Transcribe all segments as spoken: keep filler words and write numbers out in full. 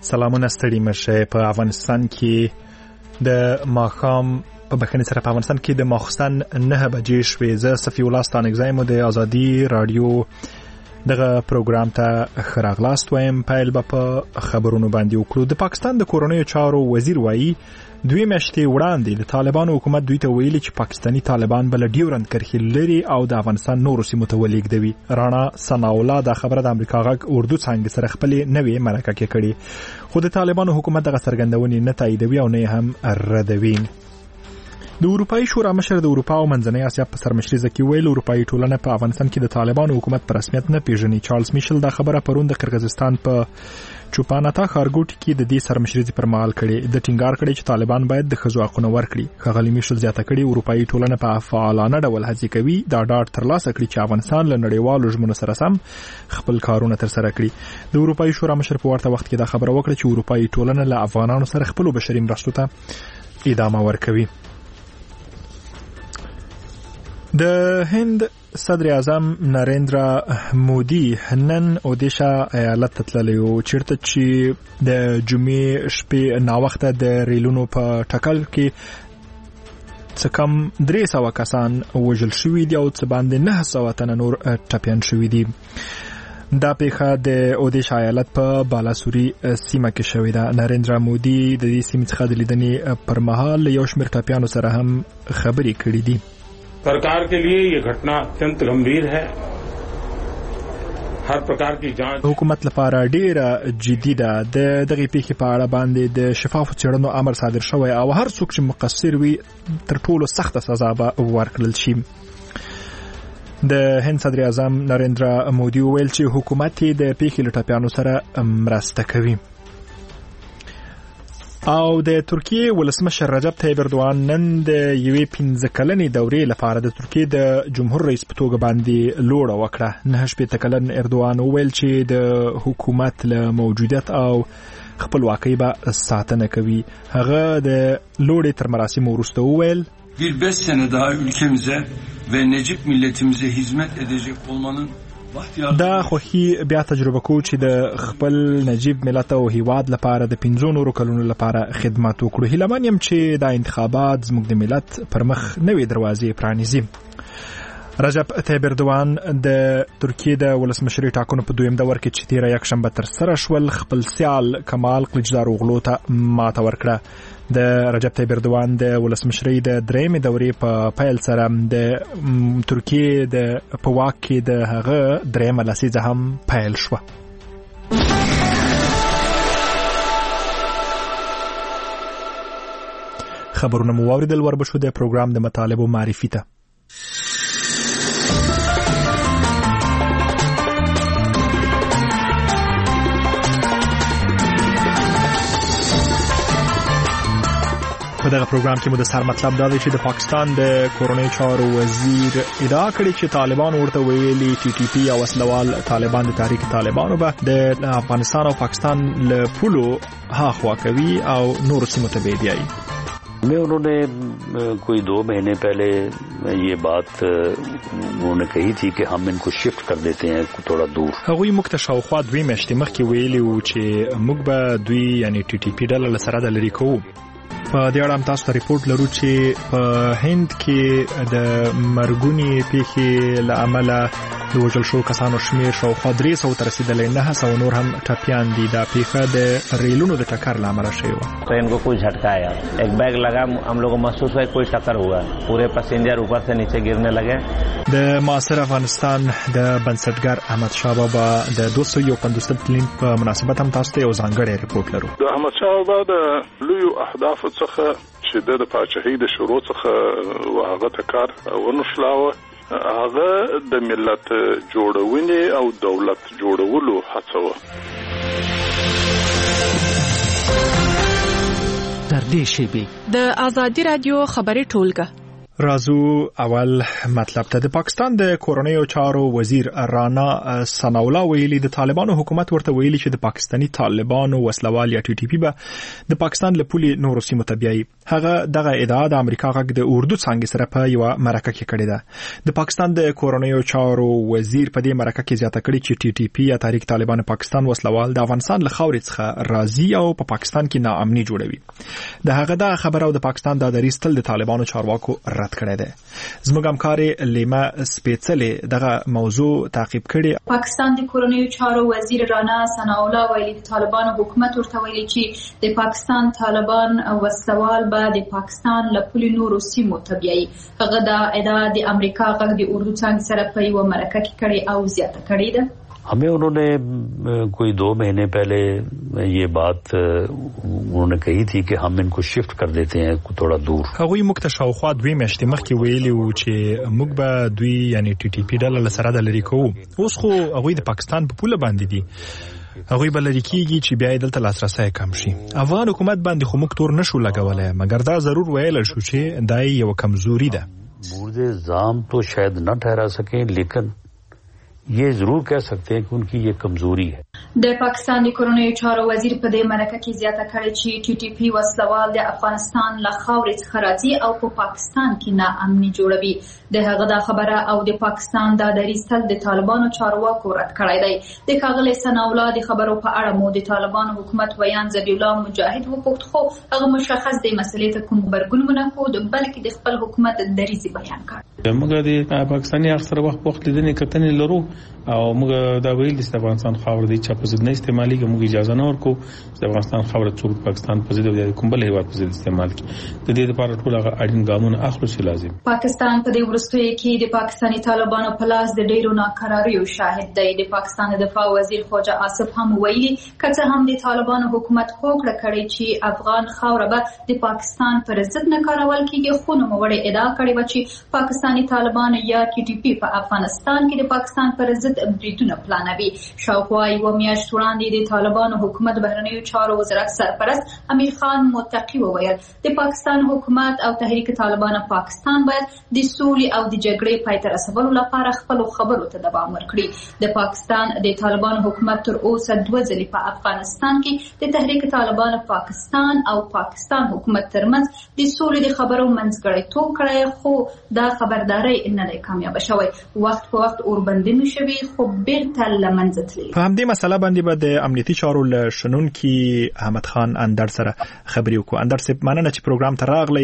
سلامونه ستړي مشه. په افغانستان کې د ماښام په بخښنې سره په افغانستان کې د ماخستن نه بجې شوې. زه صفي الله ستانکزی مو د ازادي رادیو دغه پروګرام ته ښه راغلاست وایم. پیل به په خبرونو باندې وکړو. د پاکستان د کورنیو چارو وزیر وایي دوی میاشتې وړاندې د طالبانو حکومت دوی ته ویلي چې پاکستانی طالبان بل ډیورند کرښې لري او د افغانستان نورو سیمو ته ولېږدوي. رانا ثناءالله دا خبره د امریکا غږ اردو څانګې سره خپلې نوې مرکه کې کړې، خو د طالبانو حکومت دغه څرګندونې نه تاییدوي او نه هم ردوي. د اروپایي شورا مشر د اروپا او منځنۍ اسیا په سرمشري کې ویل اروپایي ټولنه په افغانستان کې د طالبانو حکومت په رسمیت نه پیژني. چارلز میشل دا خبره پرون د قرغیزستان په چوپاناتا ښارګوټي کې د دې سرمشري پر مهال کړي. د ټینګار کړي چې طالبان باید د ښځو حقونه ورکړي. ښاغلي میشل زیاته کړي اروپایي ټولنه په فعالانه ډول هڅې کوي دا ډاډ ترلاسه کړي چې افغانستان له نړیوالو ژمنو سره سم خپل کارونه ترسره کړي. د اروپایي شورا مشر په ورته وخت کې دا خبره وکړه چې اروپایي ټولنه له افغانانو سره خپل بشري مرستو ته ادامه ورکوي. د هند صدر اعظم نریندرا مودي نن اودیشا ایالت ته تللی و، چیرته چې د جمعې شپې ناوخته د ریلونو په ټکر کې څه کم درې سوه کسان وژل شوي دي او څه باندې نهه سوه تنه نور ټپیان شوي دي. دا پیښه د اودیشا ایالت په بالاسوري سیمه کې شوې ده. نریندرا مودي د دې سیمې څخه د لیدنې پر مهال یو شمېر ټپیانو سره هم خبرې کړې دي. सरकार के लिए ये घटना अत्यंत गंभीर है. हर प्रकार की जांच حکومت لپاره ډیره جدي ده. د دغه پیښې په اړه باندې د شفافو څېړنو امر صادر شوی او هر څوک چې مقصر وي تر ټولو سخته سزا به ورکړل شي. د هند صدر اعظم نریندرا مودي ویل چې حکومت د پیښې له ټپیانو سره مرسته کوي. او د ترکیه ولسمشر رجب طیب اردوغان نن د یوې پنځه کلنې دورې لپاره د ترکیه د جمهور رئیس په توګه باندې لوړه وکړه. نه شپېته کلن اردوغان وویل چې د حکومت له موجودیت او خپلواکۍ به ساتنه کوي. هغه د لوړې تر مراسمو وروسته وویل bir beş sene daha ülkemize ve Necip milletimize hizmet edecek olmanın دا خوښي بیا تجربه کو چې د خپل نجیب ملت او هیواد لپاره د پنځو نورو کلونو لپاره خدمت وکړو. هیله من یم چې دا انتخابات زموږ د ملت پر مخ نوې دروازې پرانیزي. رجب طیب اردوغان د ترکیه د ولسمشرۍ ټاکنو په دویم دور کې چې تیره یکشنبه ترسره شول خپل سیال کمال کلچداروغلو ته ماته ورکړه. د رجب طیب اردوغان د ولسمشرۍ د درېیمې دورې په پیل سره د ترکیه د په واک کې د هغه درېیمه لسیزه هم پیل شوه. خبرونه مو واوریدل. وربشو د پروګرام د مطالبو معرفي ته. په دغه پروګرام کې مو د سر مطلب دا دی چې د پاکستان د کورنیو چارو وزیر ادعا کړې چې طالبان ورته ویلي ټي ټي پی او وسلوال طالبان د تحریک طالبانو به د افغانستان او پاکستان له پولو هاخوا کوي او نور سیمو ته به بیایي. میں انہوں نے کوئی دو مہینے پہلے یہ بات انہوں نے کہی تھی کہ ہم ان کو شفٹ کر دیتے ہیں تھوڑا دور. هغوی موږ ته شاوخوا دوی میاشتې مخکې ویلي وو چې موږ به دوی یعنی ټي ټي پی ډله له سره د لرې کوو. په دې اړه هم تاسو ته ریپورت لرو چې په هند کې د مرګونې پیښې له امله د وژل شوو کسانو شمېر شاوخوا درې سوو ته رسېدلی، نهه سوه نور هم ټپیان دي. دا پیښه د ریلونو د ټکر له امله شوې وه. Train को कुछ झटका आया, एक बैग लगा, हम लोग को महसूस हुआ कोई टक्कर हुआ, पूरे पैसेंजर ऊपर से नीचे गिरने लगे. د معاصر افغانستان د بنسټګر احمد شاه بابا د دوه سوه یو پنځوسم تلین په مناسبت هم تاسو ته یو ځانګړی ریپورت لرو. د احمد شاه بابا د لویو اهدافو څخه چې د پاچاهۍ د شروع څخه وهغه ته کار ونشلاوه، هغه د ملت جوړونې او دولت جوړولو هڅه وه. در دې شیبې د ازادي رادیو خبري ټولګه رازو اول مطلب ته د پاکستان د کورنیو چارو وزیر رانا ثناءالله ویلي د طالبانو حکومت ورته ویلي چې د پاکستانی طالبانو وسلوال یا ټي ټي پی به د پاکستان له پولې نورو سیمو ته بیایي. هغه دغه ادعا د امریکا غږ د اردو څانګې سره په یو مرکه کې کړې ده. د پاکستان د کورنیو چارو وزیر په دې مرکه کې زیاته کړې چې ټي ټي پی یا تحریک طالبان پاکستان وسلوال د افغانستان له خاورې څخه راځي او په پاکستان کې ناامني جوړوي. د هغه د خبرو د پاکستان د دریځ تل د طالبانو چارواکو رد کړی دی. زموږ همکاري لیما سپیڅلې دغه موضوع تعقیب کړي. پاکستان د کورنیو چارو وزیر رانا ثناءالله ویلي د طالبانو حکومت ورته ویلي چې د پاکستان طالبان وسلوال به د پاکستان له پولې نورو سیمو ته بیایي. هغه د ادعا د امریکا غږ د اردو څانګې سره په یوه مرکه کې کړې او زیاته کړې ده. हमें उन्होंने कोई दो महीने पहले ये बात उन्होंने कही थी कि हम इनको शिफ्ट कर देते हैं थोड़ा दूर. هغوی موږ ته شاوخوا دوی میاشتې مخکې ویلي وو چې موږ به دوی یعنی ټي ټي پی ډله له سره د لرې کوو. اوس خو هغوی د پاکستان په پوله باندې دي. هغوی به لرې کېږي چې بیا یې دلته لاسرسی کم شي. افغان حکومت باندې خو موږ تور نه شو لګولی، مګر دا ضرور ویلی شو چې دا یوه کمزوري ده. مورد الزام تو شاید نه ٹھہرا سکیں لیکن یہ ضرور کہہ سکتے ہیں کہ ان کی یہ کمزوری ہے. د پاکستان د کورنیو چارو وزیر په دې مرکه کې زیاته کړې چې ټي ټي پی وسلوال د افغانستان له خاورې څخه راځي او په پاکستان کې ناامني جوړوي. د هغه دا خبره او د پاکستان د دریځ تل د طالبانو چارواکو رد کړی دی. د ښاغلي ثناءالله د خبرو په اړه مو د طالبانو حکومت ویان ذبیح الله مجاهد وپوښت، خو هغه مشخص دی مسلې ته کوم غبرګون ونه ښود، بلکې د خپل حکومت دریځ بیان کړ. موږ د پاکستاني اکثر وخت وخت لیدنې کتنې لرو او موږ دا ویل د افغانستان خاور دی چې په ضد نه استعمالي کې موږ اجازه نه ورکو چې افغانستان خاور څوک پاکستان په ضد او د کوم بل هیواد په ضد استعمال کړي. د دې لپاره ټول هغه اړین ګامونه اخلو چې لازم. پاکستان په دې وروستیو کې د پاکستاني طالبانو په لاس د ډیرو ناکراریو شاهد دی. د پاکستان د دفاع وزیر خواجه آصف هم ویلي که څه هم د طالبانو حکومت هوکړه کړې چې افغان خاور به د پاکستان پر ضد نه کارول کېږي، خو نوموړې ادعا کړې وه چې پاکستاني طالبان یا ټي ټي پی په افغانستان کې د پاکستان پر ضد بریدونه پلانوي. شاوخوا یوه میاشت وړاندې د طالبانو حکومت بهرنیو چارو وزارت سرپرست امیر خان متقي وویل د پاکستان حکومت او تحریک طالبان پاکستان باید د سولې او د جګړې پای ته رسولو لپاره خپلو خبرو ته دوام ورکړي. د پاکستان د طالبانو حکومت تر اوسه دوه ځلې په افغانستان کې د تحریک طالبان پاکستان او پاکستان حکومت ترمنځ د سولې د خبرو منځګړیتوب کړی، خو دا خبرداری نه دی کامیابه شوی. وخت په وخت اوربندي شوي خو بیرته له منځه تللي. په همدې مسله باندې به د امنیتي چارو له شنونکي احمد خان اندړ سره خبرې وکړو. اندړ صاحب مننه چې پروګرام ته راغلی.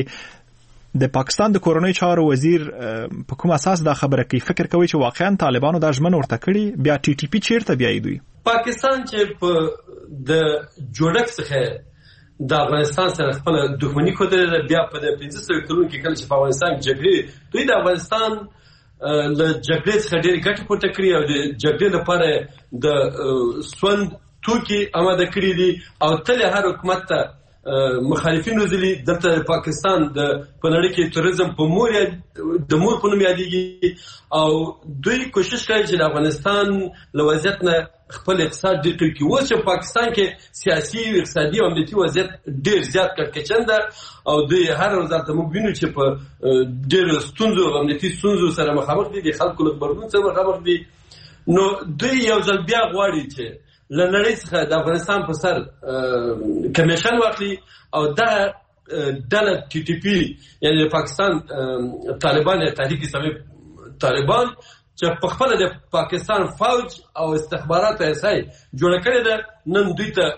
د پاکستان د کورنیو چارو وزیر په کوم اساس دا خبره کوي؟ فکر کوي چې واقعا طالبانو دا ژمنه ورته کړې، بیا ټي ټي پی چیرته بیایي دوی؟ پاکستان چې په د جوړښت څخه د افغانستان سره خپل دښمني کوله، بیا په د پنځه سوه کلونو کې کله چې په افغانستان کې جګړې دوی د افغانستان له جګړې څخه ډېرې ګټې پورته کړي او د جګړې لپاره د سوند توکي آماده کړي دي او تل هر حکومت ته مخالفین روزلي. دلته پاکستان د په نړۍ کې توریزم په مور د مور په نوم یادېږي او دوی کوشش کوي چې د افغانستان له وضعیت نه خپل اقتصاد ډېر کړي. اوس چې پاکستان کې سیاسي اقتصادي او امنیتي وضعیت ډېر زیات کړکېچن ده او دوی هر ورځ دلته موږ وینو چې په ډېرو ستونزو امنیتي ستونزو سره مخامخ دي، د خلکو له غبرګون سره مخامخ دي. نو دوی یو ځل بیا غواړي چې له نړۍ څخه د افغانستان په سر کمیشن واخلي او دغه ډله ټي ټي پی یعنې د پاکستان طالبان یا تحریک اسلامي طالبان چې په خپله د پاکستان فوج او استخبارات ایسای جوړه کړې ده، نن دوی ته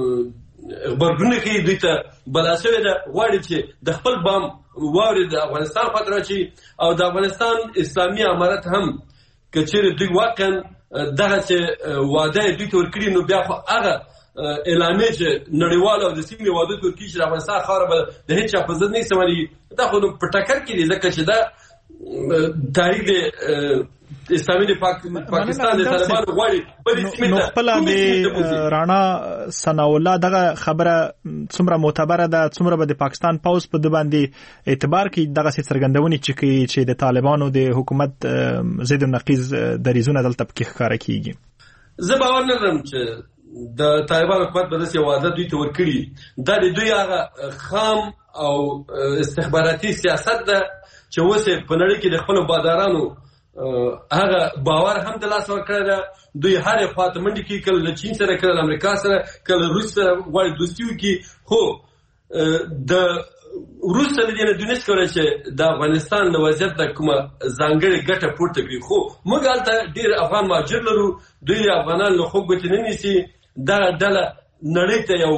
غبرګون کوي، دوی ته بلا شوې ده، غواړي چې د خپل بام واورې د افغانستان خواته راچي او د افغانستان اسلامي امارت هم که چیرې دوی واقعا دغه چې وعده دوی ته ورکړي نو بیا خو هغه اعلامیې چې نړیوال او د سیمې وعده ته ورکړي چې د افغانستان خاوره به د هېچا په ضد نه استعمالېږي، دا خو په ټکر کې دي ځکه چې دا تحریک د اسلامي د پاکستان د طالبانو غواړي بلې سیمې ته. نو خپله د رانا ثناءالله دغه خبره څومره معتبره ده؟ څومره به د پاکستان پوځ په ده باندې اعتبار کوي دغسې څرګندونې چې کوي چې د طالبانو د حکومت ضد نقیض دریځونه دلته پکې ښکاره کېږي؟ زه باور نه لرم چې د طالبانو حکومت به داسې وعده دوی ته ورکړي. دا د دوی هغه خام او استخباراتي سیاست ده چې اوس په نړۍ کې د خپل بادارانو هغه باور هم د لاس ورکړی ده. دوی هر خواته منډې کوي، کله له چین سره، کله له امریکا سره، کله روس سره غواړي دوستي وکړي. خو د وروسته د دې نه دوی نشي کولی چې د افغانستان له وضعیت نه کومه ځانګړې ګټه پورته کړي. خو موږ هلته ډېر افغان مهاجر لرو، دوی افغانان له خوږ ګوتې نه نیسي. دغه ډله نړۍ ته یو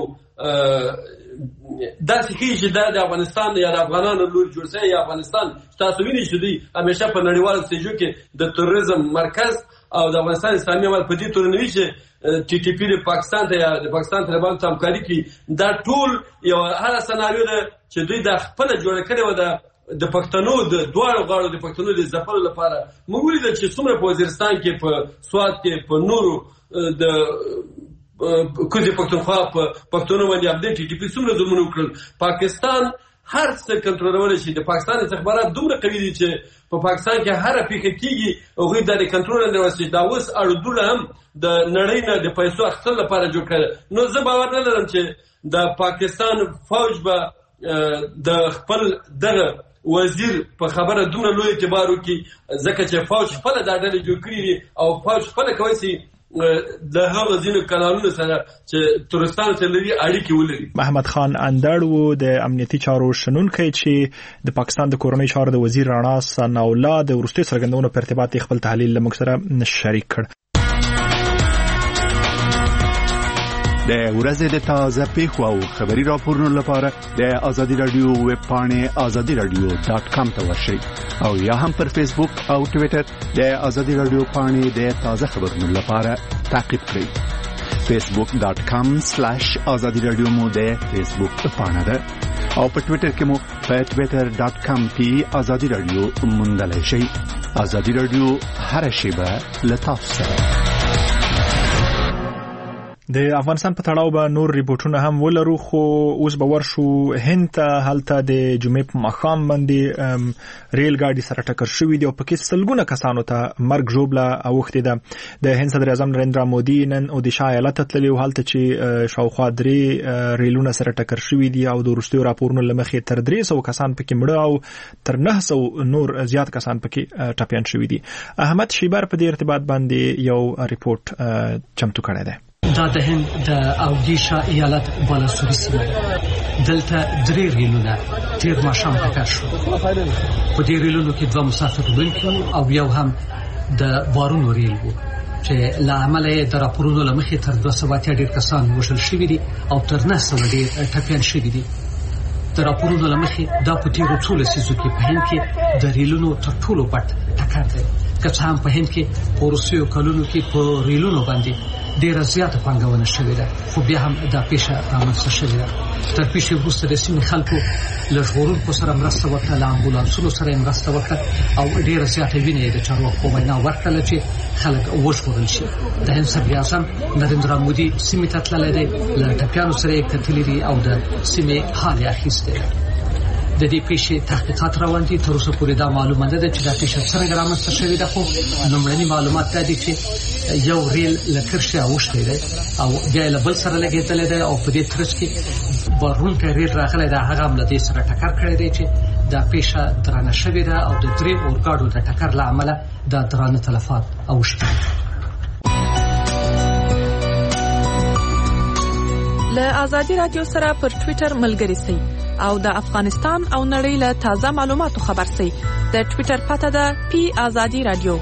داسې ښیي چې دا د افغانستان یا د افغانانو لوري جوړ شوی یا افغانستان تاسو وینئ چې دوی همیشه په نړیوالو سټیجو کې د تروریزم مرکز او د افغانستان اسلامي امارت په دې تور نه وي چې ټي ټي پی د پاکستان ته یا د پاکستان طالبانو ته همکاري کوي. دا ټول یو هغه سناریو ده چې دوی د خپله جوړه کړې وه د د پښتنو د دواړو غاړو د پښتنو د ځپلو لپاره. موږ ولیدل چې څومره په وزیرستان کې، په سوات کې، په نورو د کوزي پښتونخوا په پښتونو باندې ابدې ټي ټي پی څومره ظلمونه وکړل. پاکستان هر څه کنټرولولی شي. د پاکستان استخبارات دومره قوي دي چې په پاکستان کې هره پیښه کېږي هغوی دا د کنټرول لاندې راوستي. دا اوس اړودوړه هم د نړۍ نه د پیسو اخیستلو لپاره جوړ کړی. نو زه باور نه لرم چې د پاکستان فوج به د خپل دغه وزیر په خبره دومره لوی اعتبار وکړي، ځکه چې فوج خپله دا ډلې جوړ کړي دي او فوج خپله کولی شي د هغه ځینو کانالونو سره چې ترکستان سره لري اړیکې ولري. محمد خان اندړ و د امنیتي چارو شنونکی چې د پاکستان د کورنۍ چارو د وزیر رانا ثناءالله د وروستیو څرګندونو په ارتباط خپل تحلیل له موږ سره شریک کړ. د ورځې د تازه پیښو او خبري راپورونو لپاره د آزادي رادیو ویب پاڼې آزادي رادیو ډاټ کام ته ورشئ او یا هم پر فیسبوک او ټویټر د آزادي رادیو پاڼې د تازه خبرونو لپاره تعقیب کړئ. فیسبوک ډاټ کام سلیش آزادي رادیو مو د فیسبوک پاڼه ده او په ټویټر کې مو په ټویټر ډاټ کام کې آزادي رادیو موندلی شئ. آزادي رادیو هر شیبه له تاسو سره. د افغانستان په تړاو به نور ریپورتونه هم ولرو، خو اوس به ورشو هند ته. هلته د جمعې په ماښام باندې ریل ګاډي سره ټکر شوی دی او پکې سلګونه کسانو ته مرګ ژوبله اوښتې ده. د هند صدر اعظم نریندرا مودي نن اودیشا ایالت ته تللی و، هلته چې شاوخوا درې ریلونه سره ټکر شوي دي او د وروستیو راپورونو له مخې تر درې سوه کسان پکې مړه او تر نه سوه نور زیات کسان پکې ټپیان شوي دي. احمد شیبر په دې ارتباط باندې یو ریپورت چمتو کړی دی. دا د هند د اودیشا ایالت بالاسوري سیمه دلته درې ریلونه تیر ماښام ټکر شو. په دې ریلونو کې دوه مسافر وړونکي او یو هم د بارونو ریل و چې له امله یې د راپورونو له مخې تر دوه سوه اتیا ډېر کسان وژل شوي دي او تر نه سوه ډېر ټپیان شوي دي. د راپورونو له مخې دا په تېرو څو لسیزو کې په هند کې د ریلونو تر ټولو بد ټکر دی. که څه هم په هند کې په وروستیو کلونو کې په ریلونو باندې ډېره زیاته پانګونه شوې ده، خو بیا هم دا پیښه رامنځته شوې ده. تر پیښې وروسته د سیمې خلکو له ژغورونکو سره مرسته وکړه، له امبولانسونو سره یې مرسته وکړه او ډېره زیاته وینه یې د چارواکو وینا ورکړله چې خلک وژغورل شي. د هند صدر اعظم نریندرا مودي سیمې ته تللی دی، له ټپیانو سره یې کتلي دي او د سیمې حال یې اخیستی دی. د دې پیښې تحقیقات روان دي. تر اوسه پورې دا معلومه نه ده چې دا پیښه څرنګه رامنځته شوې ده، خو لومړني معلومات دا دي چې یو ریل له کرښې اوښتی دی او بیا یې له بل سره لګېدلی دی او په دې ترڅ کې بارونکی ریل راغلی دی، هغه هم له دې سره ټکر کړی دی چې دا پیښه درانه شوې ده او د درې اورګاډو د ټکر له امله دا درانه تلفات اوښتي دي. له آزادي رادیو سره پر ټویټر ملګري سئ او د افغانستان او نړۍ له تازه معلوماتو خبر سئ. د ټویټر پته ده پی آزادي رادیو.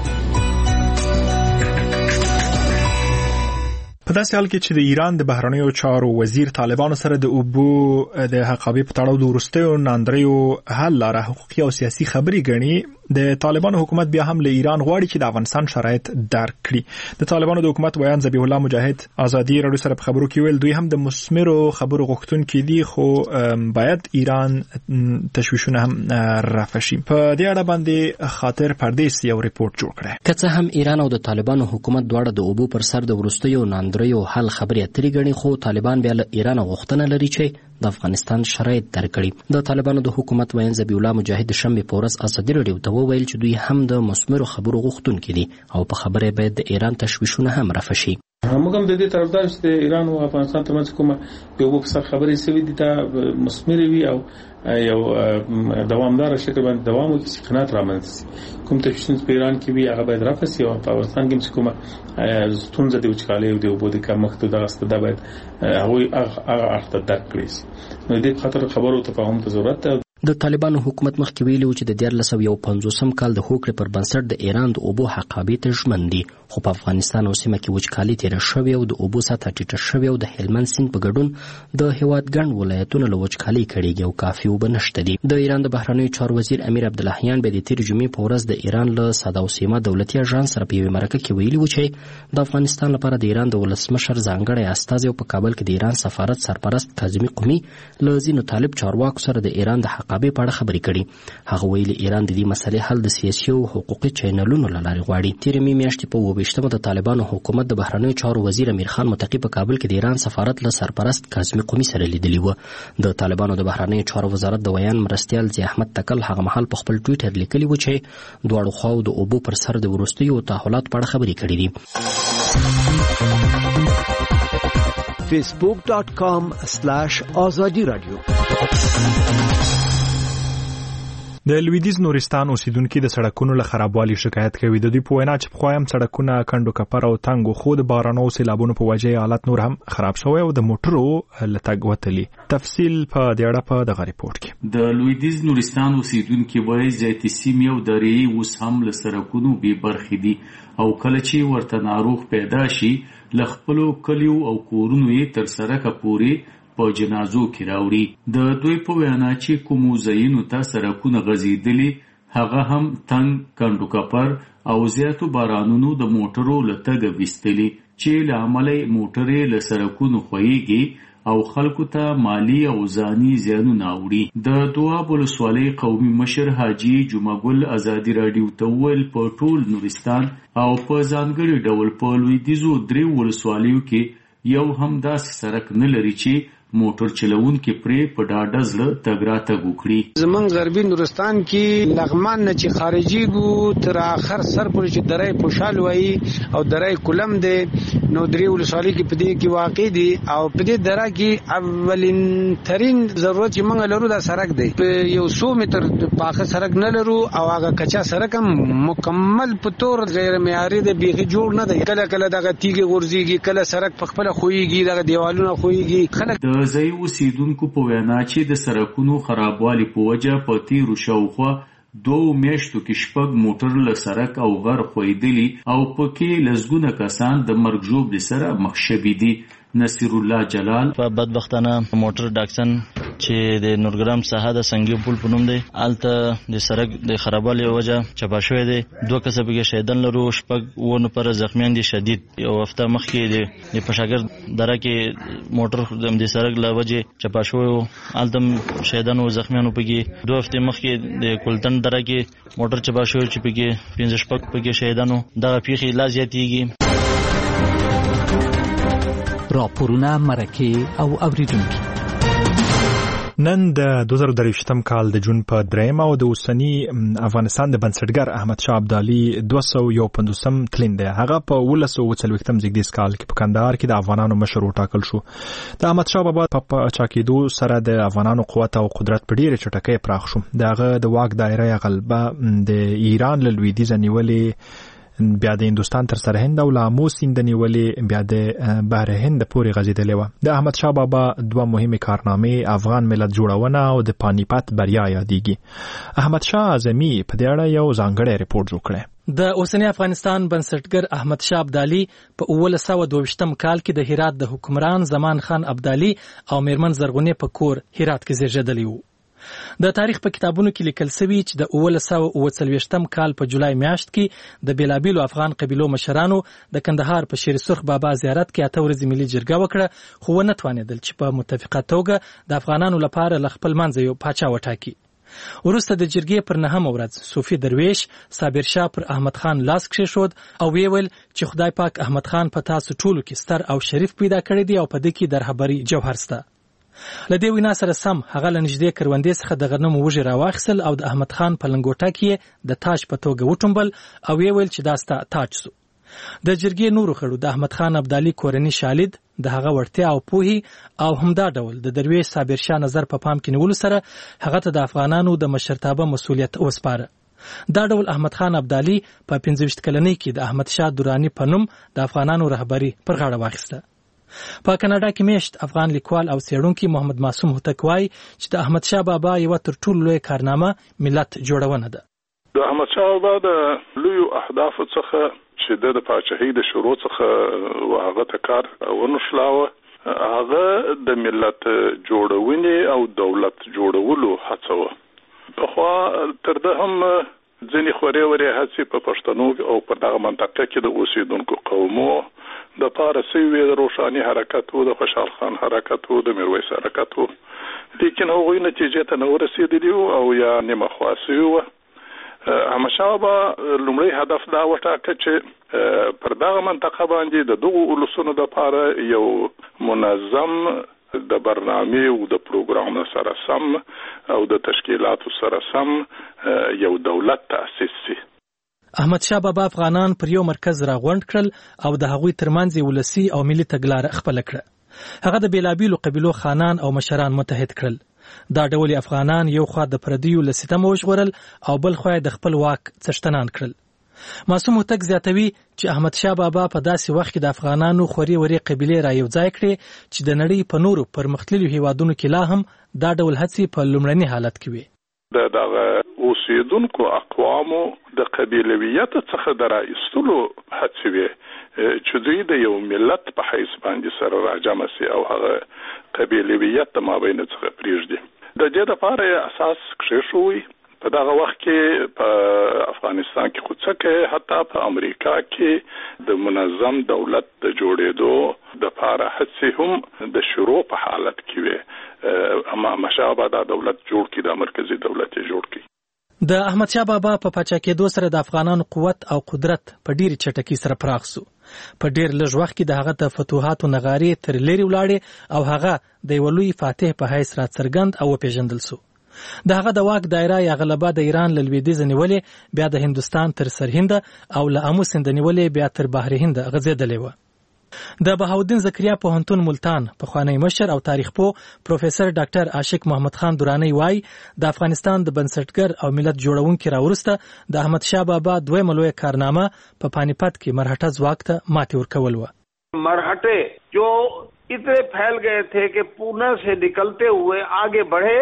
په داسې حال کې چې د ایران د بهرنیو چارو وزیر طالبانو سره د اوبو د حقابې په تړاو د وروستیو ناندریو حل لاره حقوقي او سیاسي خبرې ګڼي، د طالبانو حکومت بیا هم له ایران غواړي چې د افغانستان شرایط درک کړي. د طالبانو د حکومت ویان ذبیح الله مجاهد آزادي رادیو سره په خبرو کې ویل دوی هم د مثمرو خبرو غوښتونکي دي، خو باید ایران تشویشونه هم رفع شي. په دې اړه باندې خاطر پردیس یو ریپورت جوړ کړی. که څه هم ایران او د طالبانو حکومت دواړه د اوبو پر سر د وروستیو ناندریو حل خبرې اترې ګڼي، خو طالبان بیا له ایران غوښتنه لري چې د افغانستان شرایط درک کړي. د طالبانو د حکومت ویان ذبیح الله مجاهد د شنبې په ورځ آزادي رادیو ته وویل چې دوی هم د مثمرو خبرو غوښتونکي دي او په خبره باید د ایران تشویشونه هم رفع شي. موږ هم د دې طرفدار چې ایران او افغانستان ترمنځ کومه یو بل سره خبرې سوي دي ته مثمر وي او یو دوامدار شکل باندې دوام وکړي چې قناعت رامنځته شي. کوم تشویش په ایران کې وي هغه باید رفع شي او په افغانستان کې کومه ستونزه د وچکالۍ او د اوبو د کمښت دغه ستده باید هغه هغه اړخ ته درک کړي. نو دې خاطر خبرو تفاهم ته ضرورت ده. د طالبانو حکومت مخکې ویلي و چې د دیارلس سوه یو پنځوسم کال د هوکړې پر بنسټ د ایران د اوبو حقابې ته ژمن دي، خو په افغانستان او سیمه کې وچکالي تېره شوې او د اوبو سطحه ټیټه شوې او د هلمند سیند په ګډون د هېواد ګڼ ولایتونه له وچکالۍ کړېږي او کافي اوبه نشته دي. د ایران د بهرنیو چارو وزیر امیر عبداللهیان بیا د تېرې جمعې په ورځ د ایران له ساده او سیمه دولتي اژانس سره په یوې مرکه کې ویلي و چې د افغانستان لپاره د ایران د ولسمشر ځانګړی استازی او په کابل کې د ایران سفارت سرپرست کاظمي قومي له ځینو طالب چارواکو سره د ایران د حقابې په اړه خبرې کړي. هغه ویلي ایران د دې مسلې حل د سیاسي او حقوقي چینلونو له لارې غواړي. تېرې مې میاشتې په اووه ویشتمه د طالبانو حکومت د بهرنیو چارو وزیر امیر خان متقي په کابل کې د ایران سفارت له سرپرست کاظمي قومي سره لیدلی و. د طالبانو د بهرنیو چارو وزارت د ویان مرستیال ضیا احمد تکل هغه مهال په خپل ټویټر لیکلي و چې دواړو خواو د اوبو پر سر د وروستیو تحولاتو په اړه خبرې کړې دي. facebook dot com slash azadi radio. د لویدیز نورستان اوسیدونکو د سړکونو له خرابوالي شکایت کوي. د دوی په وینا چې پخوا هم سړکونه کندو کپر او تنګ خو د بارانو او سیلابونو په وجه حالت نور هم خراب شوی او د موټرو له تګ وتلي. تفصیل په دې اړه په دغه ریپورت کې. د لویدیز نورستان اوسیدونکو وایي چې سیمې او درې اوس هم له سړکونو بې برخې دي او کله چې ورته ناروغ پیدا شي له خپلو کلیو او کورونو یې تر سړکه پورې په جنازو کې راوړي. د دوی په وینا چې کومو ځایونو ته سړکونه غځېدلي هغه هم تنګ کندو کپر او زیاتو بارانونو د موټرو له تګه ویستلي چې له امله موټرې له سړکونو خویږي او خلکو ته مالی او ځاني زیانونه اړوي. د دواب ولسوالۍ قومي مشر حاجي جمعګل ازادي راډیو ته وویل په ټول نورستان او په ځانګړي ډول په لویدیځو درې ولسوالیو کې یو هم داسې سړک نه لري چې موټر چلوونکي پرې په ډاډه زړه تګ راتګ وکړي. زمونږ غربي نورستان کې لغمان نه چې خارجي ګو تر اخر سر پورې چې درې پوشال وایي او درې کولم دی نو درې ولسوالۍ کې په دې کې واقع دي او په دې دره کې اولین ترين ضرورت چې موږ لرو دا سړک دی. په یو څو متر پاخه سړک نه لرو او هغه کچا سړک هم مکمل په تور غیر معیاري دی، بیخي جوړ نه دی. کله کله دغه تیږي غورځيږي، کله سړک په خپل خوېږي، دغه دیوالونه خوېږي. خلک د ځای اوسیدونکو په وینا چې د سړکونو خرابوالي په وجه په تیرو شاوخوا دوه میاشتو کې شپږ موټر له سړک او غر خوېدلي او پکې لسګونه کسان د مرګ ژوبلې سره مخ شوي دي. نصیر الله جلال په بدبختانه موټر ډاکسن چې د نورګرام ساحه د سنگي پل په نوم دی الته د سړک د خرابوالي وجه چپا شوی دی. دوه کسه به شهیدان لرو، شپږ ونه پر زخمیان دي شدید. یو هفته مخکې د پشاګر دره کې موټر د سړک له وجه چپا شوی و، الته شهیدان او زخمیان پکې. دوه هفته مخکې د کولتن دره کې موټر چپا شوی چې پکې پنځه شپږ پکې شهیدانو. دغه پیښې لا زیاتېږي. راپورونه مرکه او اوریدونکو. نن د دوه زره درویشتم کال د جون په درېیم او د اوسنی افغانستان د بنسټګر احمد شاه ابدالي دوه سوه یو پنځوسم تلین دی. هغه په اوولس سوه څلوېښتم زېږدیز کال کې په کندهار کې د افغانانو مشر وټاکل شو. د احمد شاه بابا په پاچاکېدو سره د افغانانو قوت او قدرت په ډېرې چټکۍ پراخ شو. د هغه د واک دایره غلبه د ایران له لویدیځه نیولې، بیا د هندوستان تر سرهند او له امو سیند نیولې، بیا د بحر هند پورې غځېدلې وه. د احمد شاه بابا دوه مهمې کارنامې افغان ملت جوړونه او د پانیپت بریا یادېږي. احمد شاه اعظمي په دې اړه یو ځانګړی ریپورت جوړ کړی. د اوسنی افغانستان بنسټګر احمد شاه ابدالي په اوولس سوه دوه ویشتم کال کې د هرات د حکمران زمان خان ابدالي او میرمن زرغونې په کور هرات کې زیږېدلی وو. د تاریخ په کتابونو کې لیکل شوی چې د اوولس سوه اووه څلوېښتم کال په جولای میاشت کې د بیلابیلو افغان قبیلو مشرانو د کندهار په شیر سرخ بابا زیارت کې اته ورځې ملي جرګه وکړه، خو ونه توانېدل چې په متفقه توګه د افغانانو لپاره له خپل منځه یو پاچا وټاکي. وروسته د جرګې پر نهمه ورځ صوفي درویش صابر شاه پر احمد خان لاس کېښود او ویل چې خدای پاک احمد خان په تاسو ټولو کې ستر او شریف پیدا کړی دی او په دې کې درحبري جوهر سته. له دې وینا سره سم هغه له نږدې کروندې څخه د غنمو وږي راواخیستل او د احمد خان په لنګوټه کې د تاج په توګه وټومبل او ویل چې دا ستا تاج سو. د جرګې نورو خړو د احمد خان ابدالي کورنی شالید د هغه وړتیا او پوهي او همدا ډول د درویش صابر شاه نظر په پام کې نیولو سره هغه ته د افغانانو د مشرتابه مسولیت وسپاره. دا ډول احمد خان ابدالي په پنځه ویشت کلنۍ کې د احمد شاه درانی په نوم د افغانانو رهبری پر غاړه واخیسته. په کاناډا کې میشت افغان لیکوال او څېړونکي محمد معصوم هوتک وایي چې د احمد شاه بابا یو تر ټولو لوی کارنامه ملت جوړونه ده. د احمد شاه بابا د لوی اهدافو څخه چې د پاچاهۍ د شروع څخه هغه ته کار ونشلاوه هغه د ملت جوړونې او دولت جوړولو هڅه وه. پخوا تر ده هم ځینې خورې ورې هڅې په پښتنو او په دغه منطقه کې د اوسېدونکو قومو د پاره سوي د روښاني حرکت وو، د خوشحال خان حرکت وو، د میرویس حرکت وو، لیکن هغوی نتیجې ته نه ورسېدلي وو او یا نیمه خوا سوي وو. احمدشاه بابا لومړی هدف دا وټاکه چې پر دغه منطقه باندې د دغو اولسونو دپاره یو منظم د برنامې او د پروګرام سره سم او د تشکیلاتو سره سم یو دولت تأسیس شي. احمد شاه بابا افغانان پر یو مرکز راغونډ کړل او د هغوی ترمنځ ولسی او ملي تګلاره خپل کړه. هغه د بیلابیلو قبیلو خانان او مشران متحد کړل. دا ډول افغانان یو خوا د پردیو له ستم وژغورل او بل خوا د خپل واک څښتنان کړل. معصوم هوتک زیاتوي چې احمد شاه بابا په داسې وخت کې د افغانانو خوري وري قبیلې را یو ځای کړې چې د نړۍ په نورو پرمختللو هیوادونو کې لا هم دا ډول هڅې په لومړني حالت کې وي. د دغه اوسېدونکو اقوامو د قبیلویت څخه د راایستلو هڅې وې چې دوی د یو ملت په حیث باندې سره راجمع سي او هغه قبیلویت د مابین څخه پرېږدي. د دې لپاره اساس کېښوي. په دغه وخت کې په افغانستان کې خو څه حتی په امریکا کې د منظم دولت د جوړېدو د لپاره هڅې هم د شروع په حالت کې وې. اما مشابه دا دولت جوړ کی د مرکزی دولت جوړ کی. د احمد شاه بابا په پاچا کېدو سره د افغانانو قوت او قدرت په ډیره چټکۍ سره پراخ شو. په ډیر لږ وخت کې د هغه د فتوحاتو نغارې تر لري ولاړې او هغه د یو لوی فاتح په حیث را څرګند او پیژندل شو. د هغه د واک دایره یا غلبه د ایران له لویدیځ نیولې بیا د هندستان تر سرهند او له امو سیند نیولې بیا تر بحر هند غځېدلې و. د بهاودین زکریا پوهنتون ملتان پخوانی مشر او تاریخ پوه پروفیسور ډاکټر عاشق محمد خان درانی وای د افغانستان د بنسټګر او ملت جوړونکي راورسته د احمد شاه بابا دویمه لویه کارنامه په پانیپت کې مرهټه ځواک ته ماتې ورکول و. مرهټه جو اتنے پھیل گئے تھے کہ پونا سے نکلتے ہوئے آگے بڑھے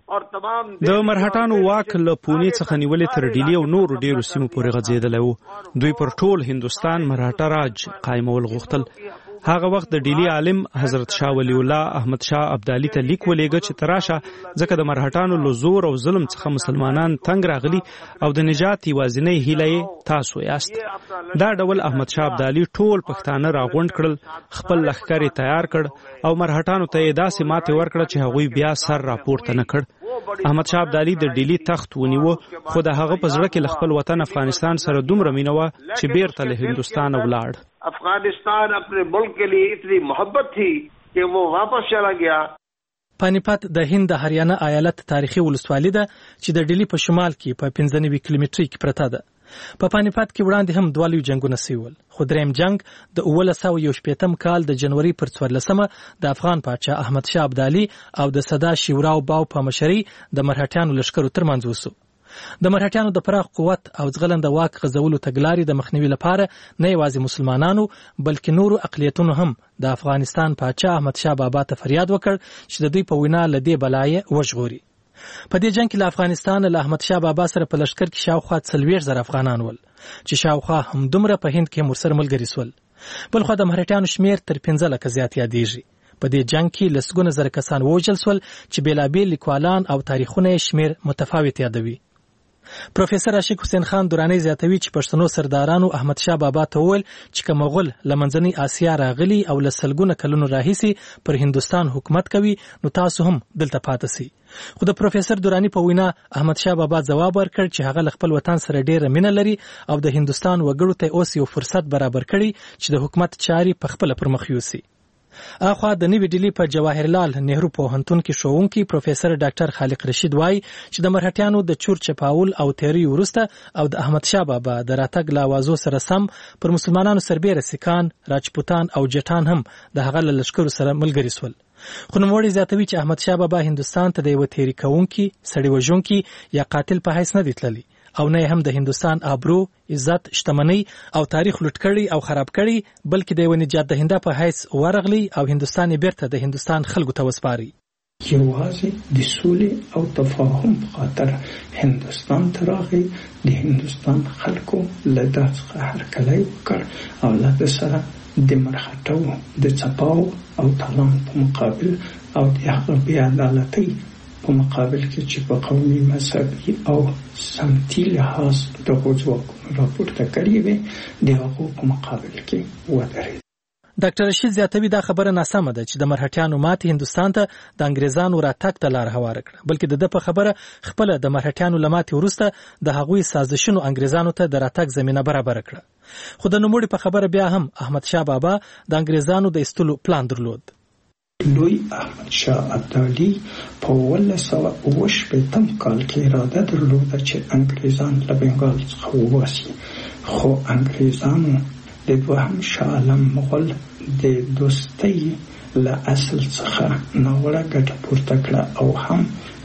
د مرهټانو واک له پونې څخه نیولې تر ډیلی او نورو ډیرو سیمو پورې غځېدلی و. دوی پر ټول هندوستان مرهټه راج قایمول غوښتل. هغه وخت د ډیلی عالم حضرت شاه ولی الله احمد شاه ابدالي ته لیک ولېږه چې تراشه ځکه د مرهټانو له زور او ظلم څخه مسلمانان تنګ راغلي او د نجات یوازینۍ هیله تاسو یاست. دا ډول احمد شاه ابدالي ټول پښتانه راغونډ کړل، خپل لښکر تیار کړ او مرهټانو ته یې داسې ماتې ورکړه چې هغوی بیا سر راپورته نه کړ. احمد شاه ابدالي د ډیلی تخت ونیو، خو د هغه په زړه کې له خپل وطن افغانستان سره دومره مینه وه چې بیرته له هندوستان ولاړ. افغانستان اپنے ملک کے لیے اتنی محبت تھی کہ وہ واپس چلا گیا. پانیپت د هند د هریانه ایالت تاریخي ولسوالي ده چې د ډیلی په شمال کې په پنځه نوي کیلومترۍ کې پرته ده. په پانیپت کې وړاندې هم دوه لوی جنګونه سوي ول، خو دریم جنګ د اوولس سوه یو شپېتم کال د جنوري پر څوارلسمه د افغان پاچا احمد شاه ابدالي او د سدا شیوراو باو په مشرۍ د مرهټیانو لښکرو ترمنځ وسو. د مرهټیانو د پراخ قوت او ځغلنده واک غځولو تګلارې د مخنیوي لپاره نه یوازې مسلمانانو بلکې نورو اقلیتونو هم د افغانستان پاچا احمد شاه بابا ته فریاد وکړ چې د دوی په وینا له دې بلایې وژغوري. په دې جنګ کې له افغانستان له احمد شاه بابا سره په لښکر کې شاوخوا څلوېښت زره افغانان ول چې شاوخوا همدومره په هند کې ورسره ملګري سول. بلخوا د مرهټیانو شمیر تر پنځه لکه زیات یادېږي. په دې جنګ کې لسګونه زره کسان ووژل سول چې بېلابېل لیکوالان او تاریخونه یې شمیر متفاوت یادوي. پروفیسور عاشق حسین خان درانی زیاتوي چې پښتنو سردارانو احمد شاه بابا ته وویل چې که مغول له منځنۍ اسیا راغلي او له سلګونه کلونو راهیسې پر هندوستان حکومت کوي نو تاسو هم دلته پاتې سئ. خو د پروفیسور درانی په وینا احمد شاه بابا ځواب ورکړ چې هغه له خپل وطن سره ډیره مینه لري او د هندوستان وګړو ته اوس یو فرصت برابر کړي چې د حکومت چارې په خپله پر مخ یوسي. اخوا د نوې ډیلی په جواهرلال نهرو پوهنتون کې ښوونکی پروفیسور ډاکټر خالق رشید وایي چې د مرهټیانو د چور چپاول او تیری وروسته او د احمد شاه بابا د راتګ له اوازو سره سم پر مسلمانانو سربېره سیکان، راجپوتان او جټان هم د هغه له لښکرو سره ملګري سول. خو نوموړی زیاتوي چې احمد شاه بابا هندوستان ته د یوه تیری کوونکي، سړي وژونکي یا قاتل په حیث نه دی تللی او نه هم د هندوستان آبرو، عزت، شتمنۍ او تاریخ لوټ کړي او خراب کړي، بلکې د یوه نجات دهنده په حیث ورغلی او هندوستان یې بیرته د هندوستان خلکو ته وسپاري. یوازې د سولې او تفاهم په خاطر هندوستان ته راغی. د هندوستان خلکو له ده څخه هرکلی وکړ او له ده سره د مرهټو د څپاو او تالان په مقابل او د هغه بې عدالتۍ په مقابل کې چې په قومي، مذهبي او سمتي لحاظ دغو ځواکونو راپورته کړي وي د هغو په مقابل کې ودرېد. ډاکټر رشید زیاتوي دا خبره ناسمه ده چې د مرهټیانو ماتې هندوستان ته د انګریزانو راتګ ته لار هواره کړه، بلکې د ده په خبره خپله د مرهټیانو له ماتې وروسته د هغوی سازشونو انګریزانو ته د راتګ زمینه برابره کړه. خو د نوموړي په خبره بیا هم احمد شاه بابا د انګریزانو د ایستلو پلان درلود. لوی احمد شاه ابدالي په اوولس سوه اوه شپېتم کال کې اراده درلوده چې انګریزان له بنګال څخه وباسي، خو انګریزانو د دوهم شاه عالم مغول د دوستۍ له اصل څخه ناوړه ګټه پورته کړه او هم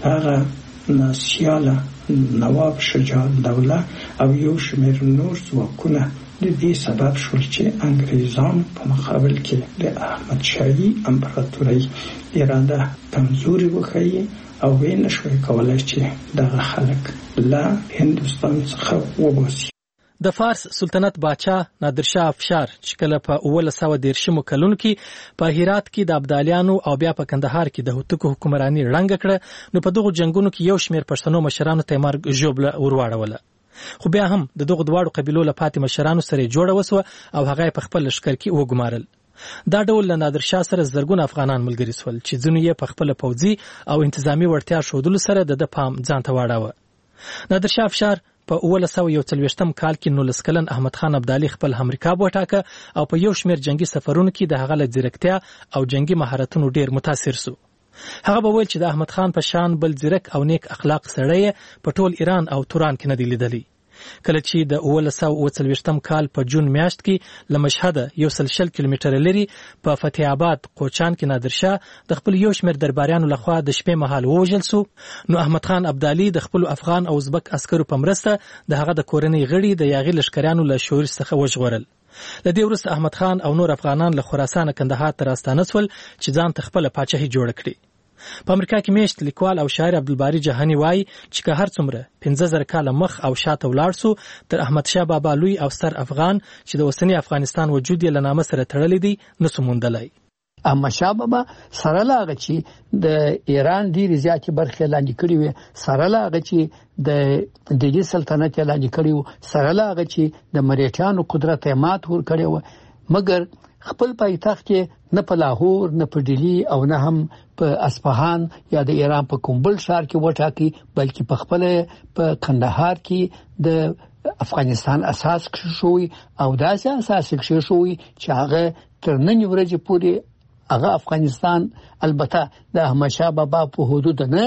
هغه ناسیاله نواب شجاع الدوله او یو شمېر نور ځواکونه د دې سبب شول چې انګریزان په مقابل کې د احمد شاهي امپراتورۍ اراده کمزوري وښیي او ویې نشوای کولی چې دغه خلک له هندوستان څخه وباسي. د فارس سلطنت باچا نادرشاه افشار چې کله په اوولس سوه دېرشمو کلونو کې په هرات کې د ابدالیانو او بیا په کندهار کې د هوتکو حکمراني ړنګه کړه، نو په دغو جنګونو کې یو شمېر پښتنو مشرانو ته یې مرګ ژوبله ورواړوله. خو بیا هم د دغو دواړو قبیلو له پاتې مشرانو سره یې جوړه وسوه او هغه یې په خپل لښکر کې وګمارل. دا ډول له نادرشاه سره زرګونه افغانان ملګري سول چې ځینو یې په خپله پوځي او انتظامي وړتیا ښودلو سره د ده پام ځان ته واړاوه. نادرشاه افشار په اوولس سوه یو څلوېښتم کال کې نولس کلن احمد خان ابدالي خپل همرکاب وټاکه او په یو شمېر جنگي سفرونو کې د هغه له ځیرکتیا او جنگي مهارتونو ډېر متاثر سو. هغه به ویل چې د احمد خان په شان بل ځیرک او نیک اخلاق سړی په ټول ایران او توران کې نه دی لیدلی. کله چې د اوولس سوه اوه څلوېښتم کال په جون میاشت کې له مشهده یو سل شل کیلومتره لرې په فتح آباد قوچان کې نادرشاه د خپل یو شمېر درباریانو لخوا د شپې مهال ووژل سو، نو احمد خان ابدالي د خپلو افغان او ازبک عسکرو په مرسته د هغه د کورنۍ غړي د یاغي لښکریانو له شورش څخه وژغورل. له دې وروسته احمد خان او نور افغانان له خراسان کندهار ته راستانه سول چې ځان ته خپله پاچاهي جوړه کړي. په امریکا کې میشت لیکوال او شاعر عبدالباري جهاني وایي چې که هر څومره پنځه زره کاله مخ او شاته ولاړ سو، تر احمد شاه بابا لوی او ستر افغان چې د اوسني افغانستان وجود یې له نامه سره تړلی دی نسو موندلی. احمد شاه بابا سره له هغه چې د ایران ډېرې زیاتې برخې لاندې کړې وې، سره له هغه چې د دهلي سلطنت یې لاندې کړی و، سره له هغه چې د مرهټیانو قدرت یې مات ورکړی و، مګر خپل پایتخت کې نه په لاهور، نه په ډیلی او نه هم په اصفهان یا د ایران په کومبل ښار کې وټاکي، بلکې په خپل په کندهار کې د افغانستان اساس کښوي او داسې اساس کښوي چې هغه تر نن ورځې پورې هغه افغانستان البته د احمد شاه بابا په حدود نه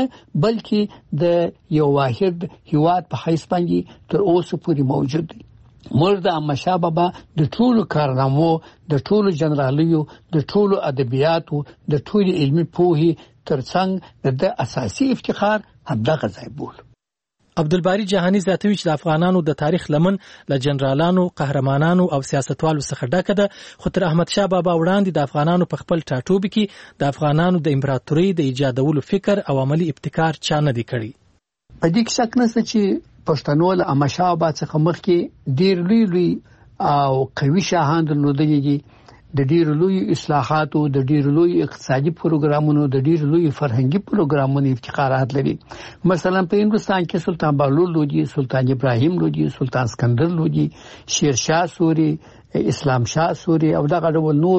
بلکې د یو واحد هیواد په حیث باندې تر اوسه پورې موجود دی. موږ د احمد شاه بابا د ټولو کارنامو، د ټولو جنرالیو، د ټولو ادبیاتو، د ټولو علمي پوهې ترڅنګ د اساسي افتخار همدغه ځای بول. عبدالباري جهاني زیاتوي چې د افغانانو د تاریخ لمن له جنرالانو، قهرمانانو او سیاستوالو څخه ډکه ده، خو تر احمد شاه بابا وړاندې د افغانانو په خپل ټاټوبي کې د افغانانو د امپراتورۍ د ایجادولو فکر او عملی ابتکار چا نه دی کړی. په دې کې شک نشته چې پښتنو له احمد شاه بابا څخه مخکې ډېر لوی لوی او قوي شاهان درلودلي دي، د ډېرو لوی اصلاحاتو، د ډېرو لوی اقتصادي پروګرامونو، د ډېرو لوی فرهنګي پروګرامونو افتخارات لري. مثلا په هندوستان کې سلطان بهلول لودي، سلطان ابراهیم لودي، سلطان اسکندر لودي، شیر شاه سوري، اسلام شاه سوري او دغه ډول نور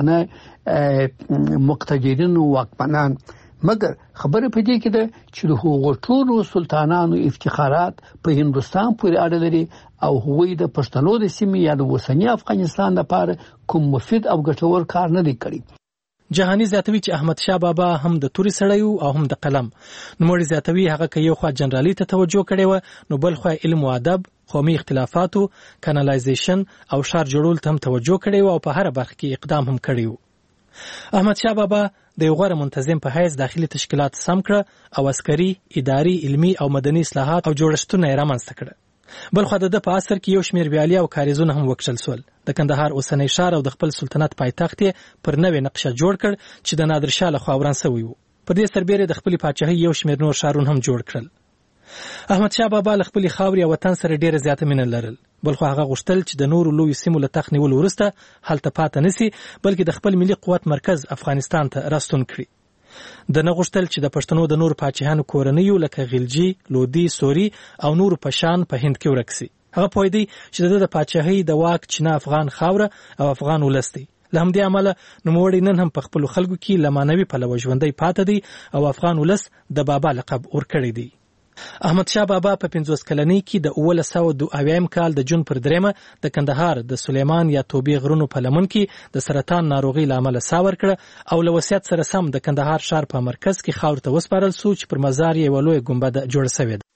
پښتانه مقتدرین او واکمنان. مګر خبره په دې کې ده چې د هغو ټولو سلطانانو افتخارات په هندوستان پورې اړه لري او هغوی د پښتنو د سیمې یا د اوسني افغانستان لپاره کوم مفید او ګټور کار نه دی کړی. جهاني زیاتوي چې احمد شاه بابا هم د توري سړی او هم د قلم. نوموړي زیاتوي هغه که یو خوا جنرالي ته توجه کړې وه نو بل خوا علم و ادب، قومي اختلافاتو، کانالایزیشن او ښار جوړول ته هم توجه کړې وه او په هره برخه کې اقدام هم کړی و. احمد شاه بابا د یو غوره منتظم په حیث داخلي تشکیلات سم کړه او عسکري، اداري، علمي او مدني اصلاحات او جوړښتونه یې رامنځته کړه. بل خو د ده په عصر کې یو شمېر ویالې او کاریزونه هم وکشل سول. د کندهار اوسنی ښار او د خپل سلطنت پایتخت یې پر نوې نقشه جوړ کړ چې د نادرشاه لخوا وران سوی و. پر دې سربېره د خپلې پاچاهۍ یو شمېر نور ښارونه هم جوړ کړل. احمد شاه بابا له خپلې خاورې او وطن سره ډېره زیاته مینه لرل. بل خو هغه غوښتل چې د نورو لویو سیمو له تخت نیولو وروسته هلته پاته نسی، بلکې د خپل ملي قوت مرکز افغانستان ته راستون کړي. د نه غوښتل چې د پښتنو د نورو پاچاهانو کورنیو لکه غلجي، لودي، سوري او نورو پشان په هند کې ورک سي. هغه پوهېدی چې د د پاچاهۍ د واک چینه افغان خاوره او افغان ولس دی. له همدې امله نوموړی نن هم په خپلو خلکو کې له معنوي پلوه ژوندی پاته دی او افغان ولس د بابا لقب ورکړی دی. احمد شاه بابا په پنځوس کلنۍ کې د اوولس سوه دوه اویایم کال د جون پر دریمه د کندهار د سلیمان یا توبې غرونو په لمن کې د سرطان ناروغۍ له امله ساه ورکړه او له وصیت سره سم د کندهار ښار په مرکز کې خاورو ته وسپارل سو چې پر مزار یې یوه لویه ګنبده جوړه سوې ده.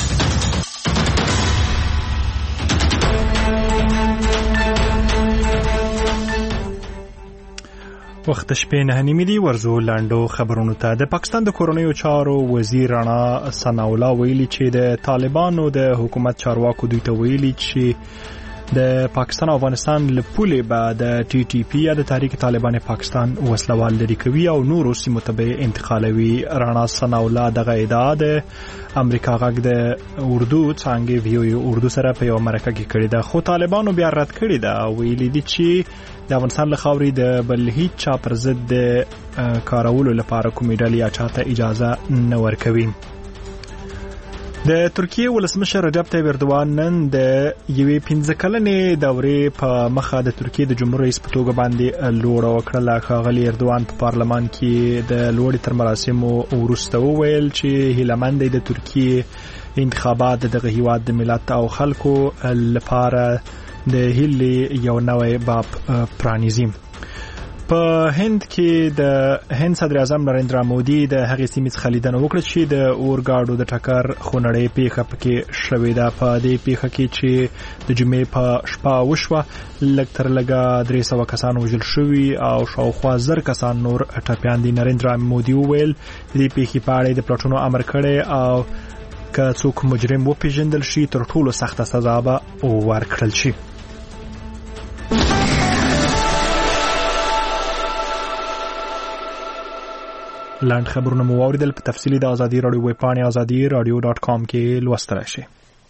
وخت شپې نه نیمې دي. ورزو لاندو خبرونو ته. د پاکستان د کورنیو چارو وزیر رانا ثناءالله ویلي چې د طالبانو د حکومت چارواکو دوی ته ویلي چې د پاکستان او افغانستان له پولې به د ټي ټي پي یا د تحریک طالبان پاکستان وسلوال لري کوي او نورو سیمو ته به انتقالوي. رانا ثناءالله دغه ادعا د امریکا غږ د اردو څانګې ویو اردو سره په یو مرکه کې کړې ده، خو طالبانو بیا رد کړې ده او ویلي دي چې د افغانستان له خاورې د بل هیڅ چا پر ضد د کارولو لپاره کومې ډلې یا چاته اجازه نه ورکوي. د ترکیې ولسمشر رجب طیب اردوان نن د یوې پنځه کلنې دورې په مخه د ترکیې د جمهور رئیس په توګه باندې لوړه وکړه. ښاغلي اردوان په پارلمان کې د لوړې تر مراسمو وروسته وویل چې هیلهمند دی د ترکیې انتخابات دغه هیواد د ملت او خلکو لپاره د هیلې یو نوی باب پرانیزي. په هند کې د هند صدر اعظم نریندرا مودي د هغې سیمې څخه لیدنه وکړه چې د اورګاډو د ټکر خونړۍ پیښه پکې شوې ده. په دې پیښه کې چې د جمعې په شپه وشوه لږ تر لږه درې سوه کسان وژل شوي او شاوخوا زر کسان نور ټپیان دي. نریندرا مودي وویل د دې پیښې په اړه د پلټنو امر کړی او که څوک مجرم وپېژندل شي تر ټولو سخته سزا به ورکړل شي. لاند خبرونه مو واوریدل. په تفصیلی د ازادي رادیو ویب پاڼې ازادي رادیو ډاټ کام کې لوستلی شئ.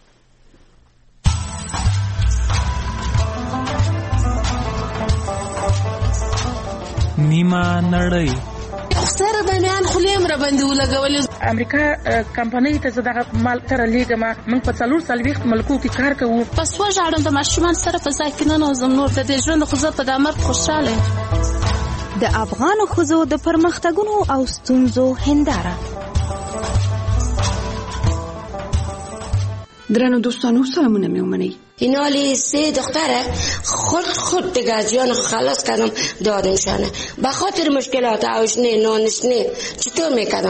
نیمه نړۍ سره باندې خلیم را باندې ولګولې. امریکا کمپنۍ ته زه دغه مال تر لېږم. موږ په څلور څلوېښت ملکو کې کار کوو. پس وژاړم د ماشومان سره په ځای کې ننوځم. نور د دې ژوند خو زه په دا مرګ خوشحاله یم. د افغان ښځو د پرمختګونو او ستونزو هنداره. درنو دوستانو سلامونه می ومنئ. اینالی سه دختره خود خود دیگه از جان خلاص کردم دادمشانه به خاطر مشکلات آشنه نانشنه چطور میکردم.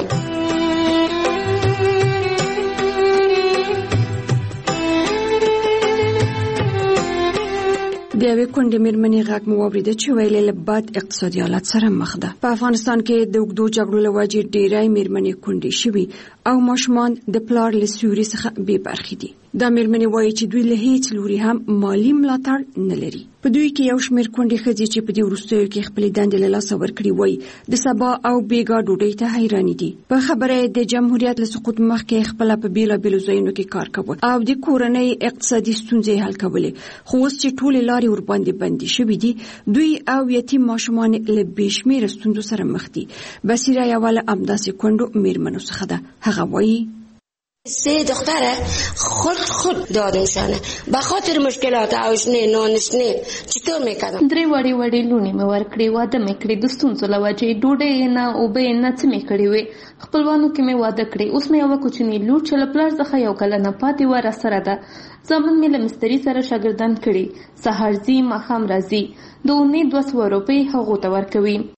د یوې کونډې مېرمنې غږ مو واورېده چې ویلې له بد اقتصادي حالت سره مخ ده. په افغانستان کې د اوږدو جګړو له وجې ډېری مېرمنې کونډې شوي او ماشومان د پلار له سیوري څخه بې برخې دي. دا مېرمنې وایي چې دوی له هیڅ لوري هم مالي ملاتړ نه لري. په دوی کې یو شمېر کونډې ښځې چې په دې وروستیو کې خپلې دندې له لاسه ورکړي وایي د سبا او بېګا ډوډۍ ته حیرانې دي. په خبره یې د جمهوریت له سقوط مخکې خپله په بېلابېلو ځایونو کې کار کوه او د کورنۍ اقتصادي ستونزې حل کولې، خو اوس چې ټولې لارې ورباندې بندې شوي دي دوی او یتیم ماشومان له بې شمېره ستونزو سره مخ دي. بصیره یوه له همداسې کونډو مېرمنو څخه ده. هغه وایي سه دختره خود خود دادمشانه به خاطر مشکلات آشنه نانشنه چطور میکردم. درې وړې وړې لونې مې ورکړې، واده مې کړې، د ستونزو له وجې ډوډۍ یې نه، اوبه یې نه، څه مې کړې وې. خپلوانو کې مې واده کړې. اوس مې یوه کوچنۍ لور چې له پلار څخه یو کلنه پاتې وه راسره ده. زامن مې له مستري سره شاګردان کړي. سهار ځي ماښام راځي. د اونۍ دوه سوه روپۍ هغو ته ورکوي.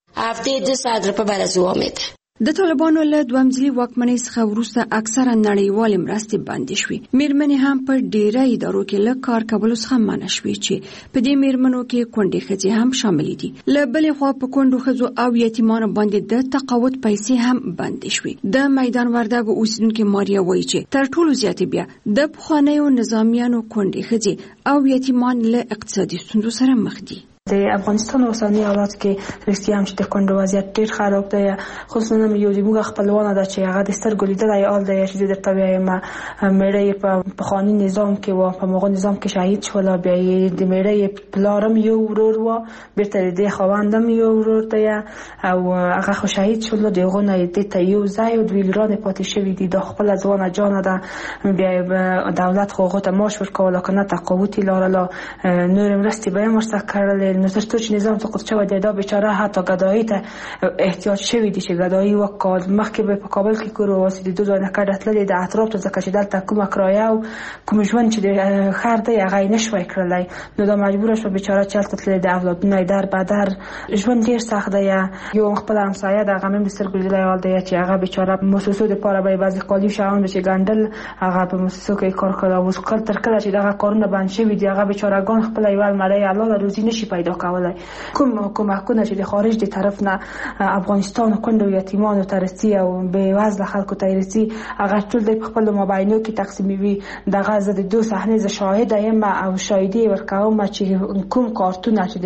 هفته دو ساعت روپه بر از او میده. د طالبانو له دوامځلي واکمنۍ څخه وروسته اکثره نړیوالې مرستې بندې شوې. میرمنې هم په ډیره ادارو کې له کار کولو څخه منع شوې چې په دې میرمنو کې کونډې ښځې هم شاملې دي. له بلې خوا په کونډو ښځو او یتیمانو باندې د تقاعد پیسې هم بندې شوې. د میدان وردګو اوسیدونکې ماریا وایي چې تر ټولو زیاتې بیا د پخوانیو نظامیانو کونډې ښځې او یتیمان له اقتصادي ستونزو سره مخ دي. د افغانستان اوسنی حالات کې رښتیا هم چې د کونډو وضعیت ډیر خراب دی، خصوصا یو د موږ خپلوانه ده چې هغه د سترګو لیدلای آل دی چې د طبيعي ما مړی په پخوانی نظام کې و په موږ نظام کې شهید شو، لا بیا د مړی پلارم یو ورور و، بیرته د خوندم یو ورور دی او هغه خو شهید شو، دغه نه د ته یو ځای او د ویلران پاتې شوی دي. د خپل ځوانه جان ده بیا دولت خو غوته ماش ورکول کنه تقاوتی لارلا نور مرستي به مرسته کړل. نو ترڅو چې نظام سقوط شوی دی دا بیچاره حتی ګدایي ته احتیاج شوی دی چې ګدایي وکړ. مخکې به په کابل کې کور واسي د دوه ځای نه کډتلې د اطراف ته ځکه چې دلته کومه کرایه او کوم ژوند چې د خیر دی هغه نشوي کړلای، نو دا مجبور شو بیچاره چلته تللی د اولادونه در بدر ژوند ډیر سخت دی. یو خپل همسایه د غمم د سرګل دی حال دی چې هغه بیچاره مؤسسو د پاره به بعضی قالی شاون چې ګندل هغه په مؤسسو کې کار کړو او کله تر کله چې دغه کارونه باندې شوی دی هغه بیچاره ګان خپل ایوال مړی الله روزي نشي پیدا کولای. کوم کومکونه چې د خارج د طرف نه افغانستان کونډو یتیمانو ترسي او به وزله خلکو ترسي هغه ټول د خپل مابینو کې تقسیموي. دغه زه د دوه صحنه ز شاهد یم او شاهدي ورکوم چې کوم کارتونه چې د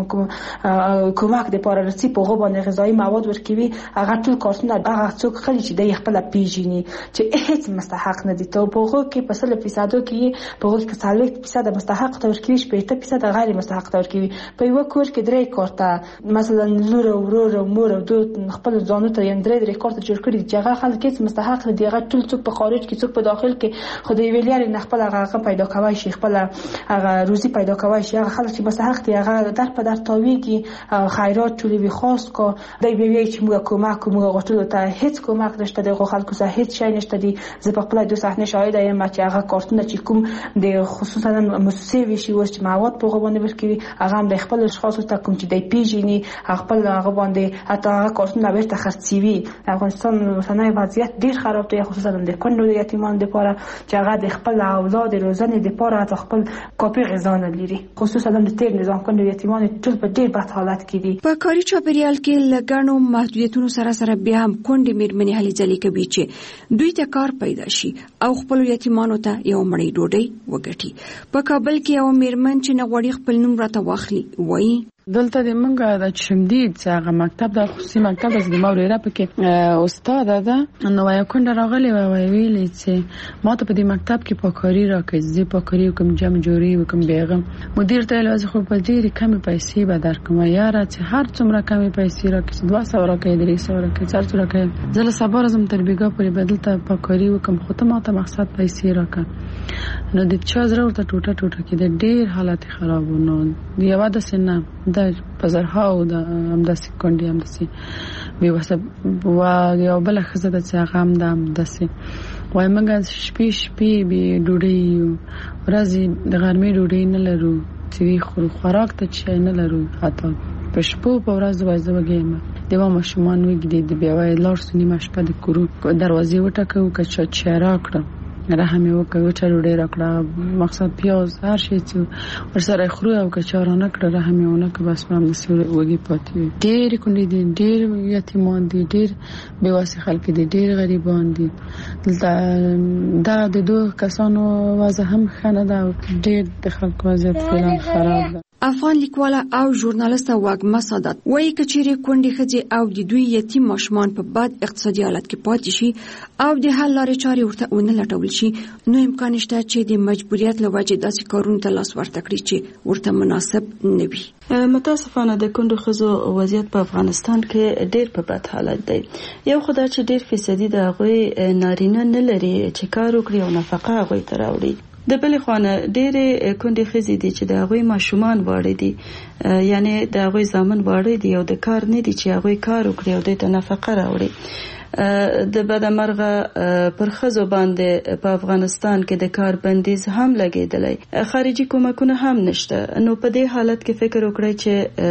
کومک د پاره رسي په غو باندې غذایی مواد ورکوي هغه ټول کارتونه هغه څوک خلی چې د خپل پیژني چې هیڅ مستحق نه دي. ته په غو کې په سل فیصد کې په غو کې څلوېښت فیصد مستحق تور کوي، شپږ فیصد غیر مستحق تور کوي. په یو کور کې درې کارته مثلا لور او ورور او مور او دوه خپل ځانو ته یې درې درې کارته جوړ کړي چې هغه خلک هیڅ مستحق نه دي. هغه ټول څوک په خارج کې څوک په داخل کې خدای ویلیر نه خپل هغه پیدا کوي شي، خپل هغه روزي پیدا کوي شي. هغه خلک چې مستحق دي هغه در په در تاویږي خیرات ټولې وی خاص کو دای به وی چې موږ کومک موږ غوښتل ته هیڅ کومک نشته د خلکو سره هیڅ شي نشته دي. زه په خپل دوه صحنه شاهد یم چې هغه کارتونه چې کوم د خصوصا مؤسسې وی شي وست مواد په غوونه ورکوي هغه هم د خپل اشخاصو ته کوم چې د پیژني خپل هغه باندې حتی هغه کارتونه بیرته خرڅوي. افغانستان اوسنی وضعیت ډیر خراب دی، خصوصا د کونډو یتیمانو لپاره چې هغه د خپل اولاد روزنې لپاره حتی خپل کاپي غذا نه لري، خصوصا د تیر نظام کونډو یتیمانو ټول په ډیر بد حالت کې دي. په کاري چاپیریال کې لګڼو محدودیتونو سره سره بیا هم کونډې میرمنې هلې ځلې کوي چې دوی ته کار پیدا شي او خپل یتیمانو ته یو مړی ډوډۍ وګټي. په کابل کې یو میرمن چې نه غوړي خپل نوم راته واخلي وایي دلته د منګه د شمدید څنګه مکتب د خصوصي مکتب د موريره پکې استاد ده نو یو کونډه راغلی و ویلې چې ما ته په دې مکتب کې پاکاري راکړي، زه پاکاري کوم جمع جوړي وکم بیغم مدیر ته لازم خو په ډېری کمی پیسې به درکوم یاره چې هر څومره کمی پیسې راکړي دوه سوه راکړي درې سوه راکړي څلور سوه راکړي زه له سبا راځم تر بیګا پورې بدل ته پاکاري وکم خو ته ما ته مقصد پیسې راکړه. نو د چا زره ورته ټوټه ټوټه کې د ډېر حالت خراب نو یو د سنه د پزرها او د امداسي کونډي امداسي به وسه وا یو بل خزه د څنګه د امداسي وای موږ شپې شپې به ډوډۍ ورځي د غرمې ډوډۍ نه لرو چې خو خوراک ته چي نه لرو حتی په شپو په ورځ وایځه وګیم دیو ماشومان وګړي د بیا وای لار سنی مشپه د کورو دروازې وټکو کچا چیرا کړ رحم یو کوي چې ډېر راکړه مقصد پیاز هر شي چې ورسره خوري او کچارانه کړه رحم یو نه که بس مم نسوي وږي پاتې ډېر کونډې دي ډېر یتیمان دي ډېر بیواسي خلک دي ډېر غریبان دي دا د دوه کسانو وضع هم خنه ده ډېر د خلکو وضعیت فعلا خراب ده. افغان لیکواله او ژورنالیسټه واګما سادات وایي کچېرې کونډې ښځې او د دوی یتیم ماشومان په بد اقتصادي حالت کې پاتې شي او د حل لارې چارې ورته ونه لټول شي نو امکان شته چې د مجبوریت له وجې داسې کارونو ته لاس ورته کړي چې ورته مناسب نه وي. متاسفانه د کونډو ښځو وضعیت په افغانستان کې ډېر په بد حالت دی. یو خدای چې ډېر فیصدي د هغوی نارینه نه لري چې کار وکړي او نفقه هغوی ته راوړي. د بلې خوانه ډېرې کونډې ښځې دي چې د هغوی ماشومان واړه دي یعنی د هغوی زامن واړه دي او د کار نه دي چې هغوی کار وکړي او دوی ته نفقه راوړي. د بدمرغه پر خزو باندې په افغانستان کې د کار بندیز هم لګیدلی، خارجي کومکونه هم نشته. نو په دې حالت کې فکر وکړئ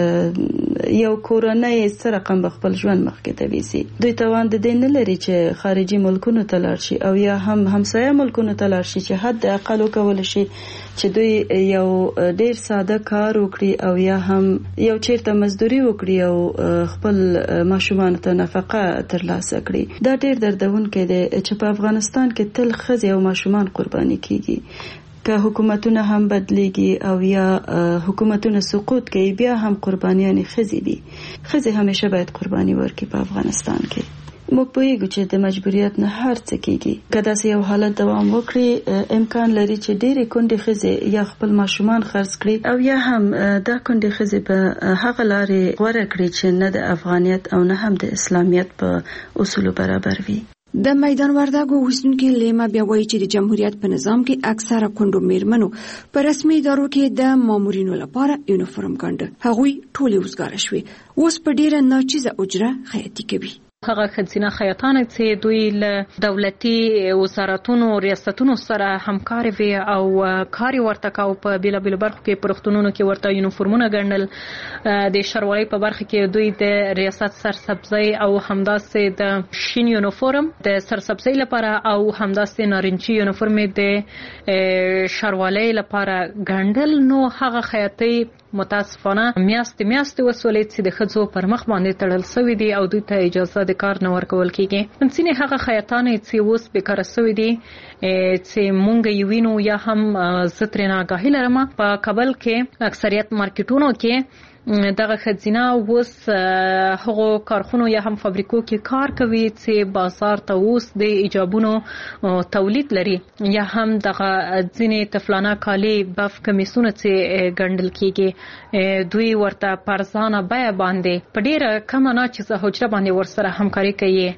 چې یو کورنۍ څه رقم به خپل ژوند مخکې ته ویسي. دوی توان د دې نه لري چې خارجي ملکونو ته لاړ شي او یا هم همسایه ملکونو ته لاړ شي چې حد اقل وکول شي چې دوی یو ډیر ساده کار وکړي او یا هم یو چیرته مزدوري وکړي او خپل ماشومان ته نفقه ترلاسه کړي. دا ډیر دردونکی دی چې په افغانستان کې تل ښځې او ماشومان قرباني کیږي. که حکومتونه هم بدلیږي او یا حکومتونه سقوط کوي بیا هم قربانیان ښځې دي. ښځې همیشه باید قرباني ورکړي په افغانستان کې. موږ پوهیږو چې د مجبوریت نه هر څه کیږي. که داسې یو حالت دوام وکړي امکان لري چې ډېرې کونډې ښځې یا خپل ماشومان خرڅ کړي او یا هم دا کونډې ښځې په هغه لارې غوره کړي چې نه د افغانیت او نه هم د اسلامیت په اصولو برابر وي. د میدان وردګو اوسیدونکي لیما بیا وایي چې د جمهوریت په نظام کې اکثره کونډو میرمنو په رسمي ادارو کې د مامورینو لپاره یونیفورم ګنډه. هغوی ټولې وزګاره شوې، اوس په ډیره ناچیزه اجره خیاطي کوي. هغه ښځینه خیاطانې چې دوی له دولتي وزارتونو ریاستونو سره همکاري وي او کار ورته کاوه په بیلابیلو برخو کې په روغتونونو کې ورته یونیفورمونه ګنډل. د ښاروالۍ په برخه کې دوی د ریاست سرسبزۍ او همداسې د شین یونیفورم د سرسبزۍ لپاره او همداسې نارنجي یونیفورم د ښاروالۍ لپاره ګنډل. نو هغه خیاطۍ متاسفانه میاشتې میاشتې وسولې چې د ښځو پر مخ باندې تړل شوي دي او دوی ته اجازه د کار نه ورکول کیږي. ځینې هغه خیاطانې چې اوس بیکاره شوي دي چې مونږ یې وینو یا هم زه ترې آګاهي لرم په کابل کې اکثریت مارکیټونو کې دغه ښځینه اوس هغو کارخونو یا هم فابریکو کې کار کوي چې بازار ته اوس د ایجابونو تولید لري یا هم دغه ځینې طفلانه کالي بف کمیسونه چې ګنډل کیږي دوی ورته په ارزانه بیه باندې په ډیره کمه ناچیزه حجره باندې ورسره همکاري کوي.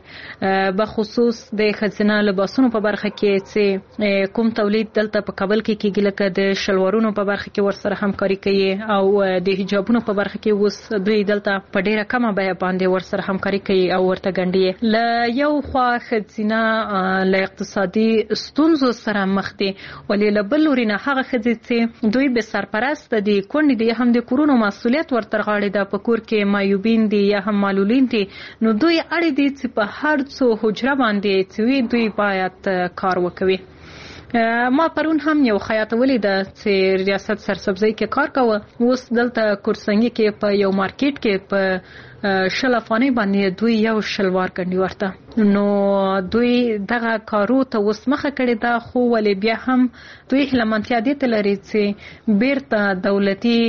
بخصوص د ښځینه لباسونو په برخه کې چې کوم تولید دلته په کابل کې کیږي لکه د شلوارونو په برخه کې ورسره همکاري کوي او د حجابونو په برخه کې اوس دوی دلته په ډیره کمه بیه باندې ورسره همکاري کوي او ورته ګنډي. له یو خوا ښځینه له اقتصادي ستونزو سره مخ دي ولې له بل لوري نه هغه ښځې چې دوی به سرپرسته دي کونډې دي هم د کورونو مسؤلیت ورته غاړې ده په کور کې معیوبین دي یا هم معلولین دي. نو دوی اړ دي چې په هر څو حجره باندې چې دوی باید کار وکوي. ما پرون هم یو خیاطه ولیده چې ریاست سرسبزۍ کې کار کوه اوس دلته کورسنګي کې په یو مارکیټ کې په شل افغانۍ باندې دوی یو شلوار ګنډي ورته. نو دوی دغه کارو ته اوس مخه کړې ده خو ولې بیا هم دوی هیلهمندتیا دې ته لري چې بیرته دولتي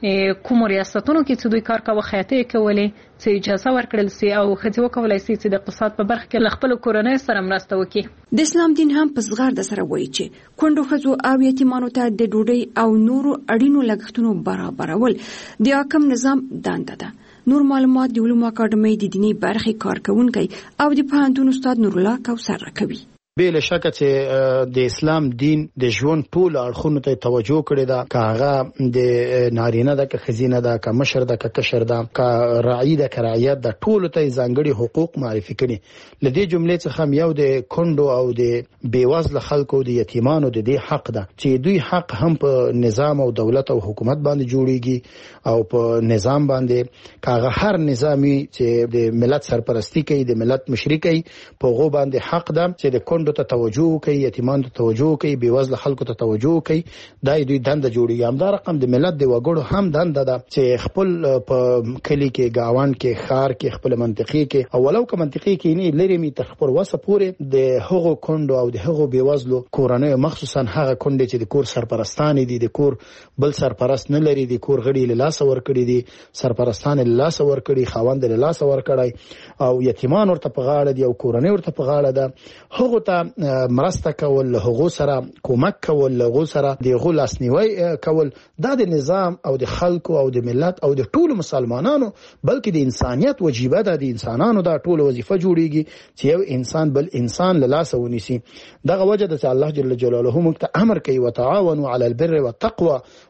کوم ریاستونو کې چې دوی کار کوي خیاطۍ کولې چې اجازه ورکړل سي او ښځې وکولای سي چې د اقتصاد په برخه کې له خپلو کورنیو سره مرسته وکړي. د اسلام دین هم په زغرده سره وایي چې کونډو ښځو او یتیمانو ته د ډوډۍ او نورو اړینو لګښتونو برابرول د حاکم نظام دنده ده. نور معلومات د علومو اکاډمۍ د دیني برخې کارکونکی او د پوهنتون استاد نورالله کوثر راکوي. بل شکه چې د اسلام دین د ژوند ټول اړخونو ته توجه کړې ده، کاغه د نارینه ده که خزینه ده که مشر ده که کشر ده که رعی ده که رعیت ده ټول ته ځانګړي حقوق معرفي کړي. لدې جملې څخه یو د کندو او د بیوزله خلکو د یتیمانو د دې حق ده چې دوی حق هم په نظام او دولت او حکومت باندې جوړیږي او په نظام باندې کاغه هر نظامی چې د ملت سرپرستی کوي د ملت مشري کوي په غو باندې حق ده چې د کندو ته توجه کوي، یتیمان ته توجه کوي، بیوزله خلکو ته توجه کوي. دا دوی دنده جوړیږي. هم دا رقم د ملت د وګړو هم دنده ده چې خپل په کلی کې گاوان کې خار کې خپل منطقي کې او ولو که منطقي کې نه لري می تر خپل وسه پورې د هغو کندو او د هغو بیوزلو کورنۍ مخصوصا هغه کندې چې د کور سرپرستان دي د کور بل سرپرست نه لري د کور غړي له لاس ور کړی دي سرپرستان له لاس ور کړی خاوند له لاس ور کړی او یتیمان ورته په غاړه دي او کورنۍ ورته په غاړه ده. هغه ته مرسته کول، هغه سره کومک کول، هغه سره د غو لاسنیوي کول دا د نظام او د خلکو او د ملت او د ټولو مسلمانانو بلکې د انسانيت وجیبه ده. د انسانانو دا ټول وظیفه جوړیږي چې یو انسان بل انسان له لاس ونیسي. دغه وجه د الله جل جلاله موږ ته امر کوي وتعاونوا علی البر والتقوى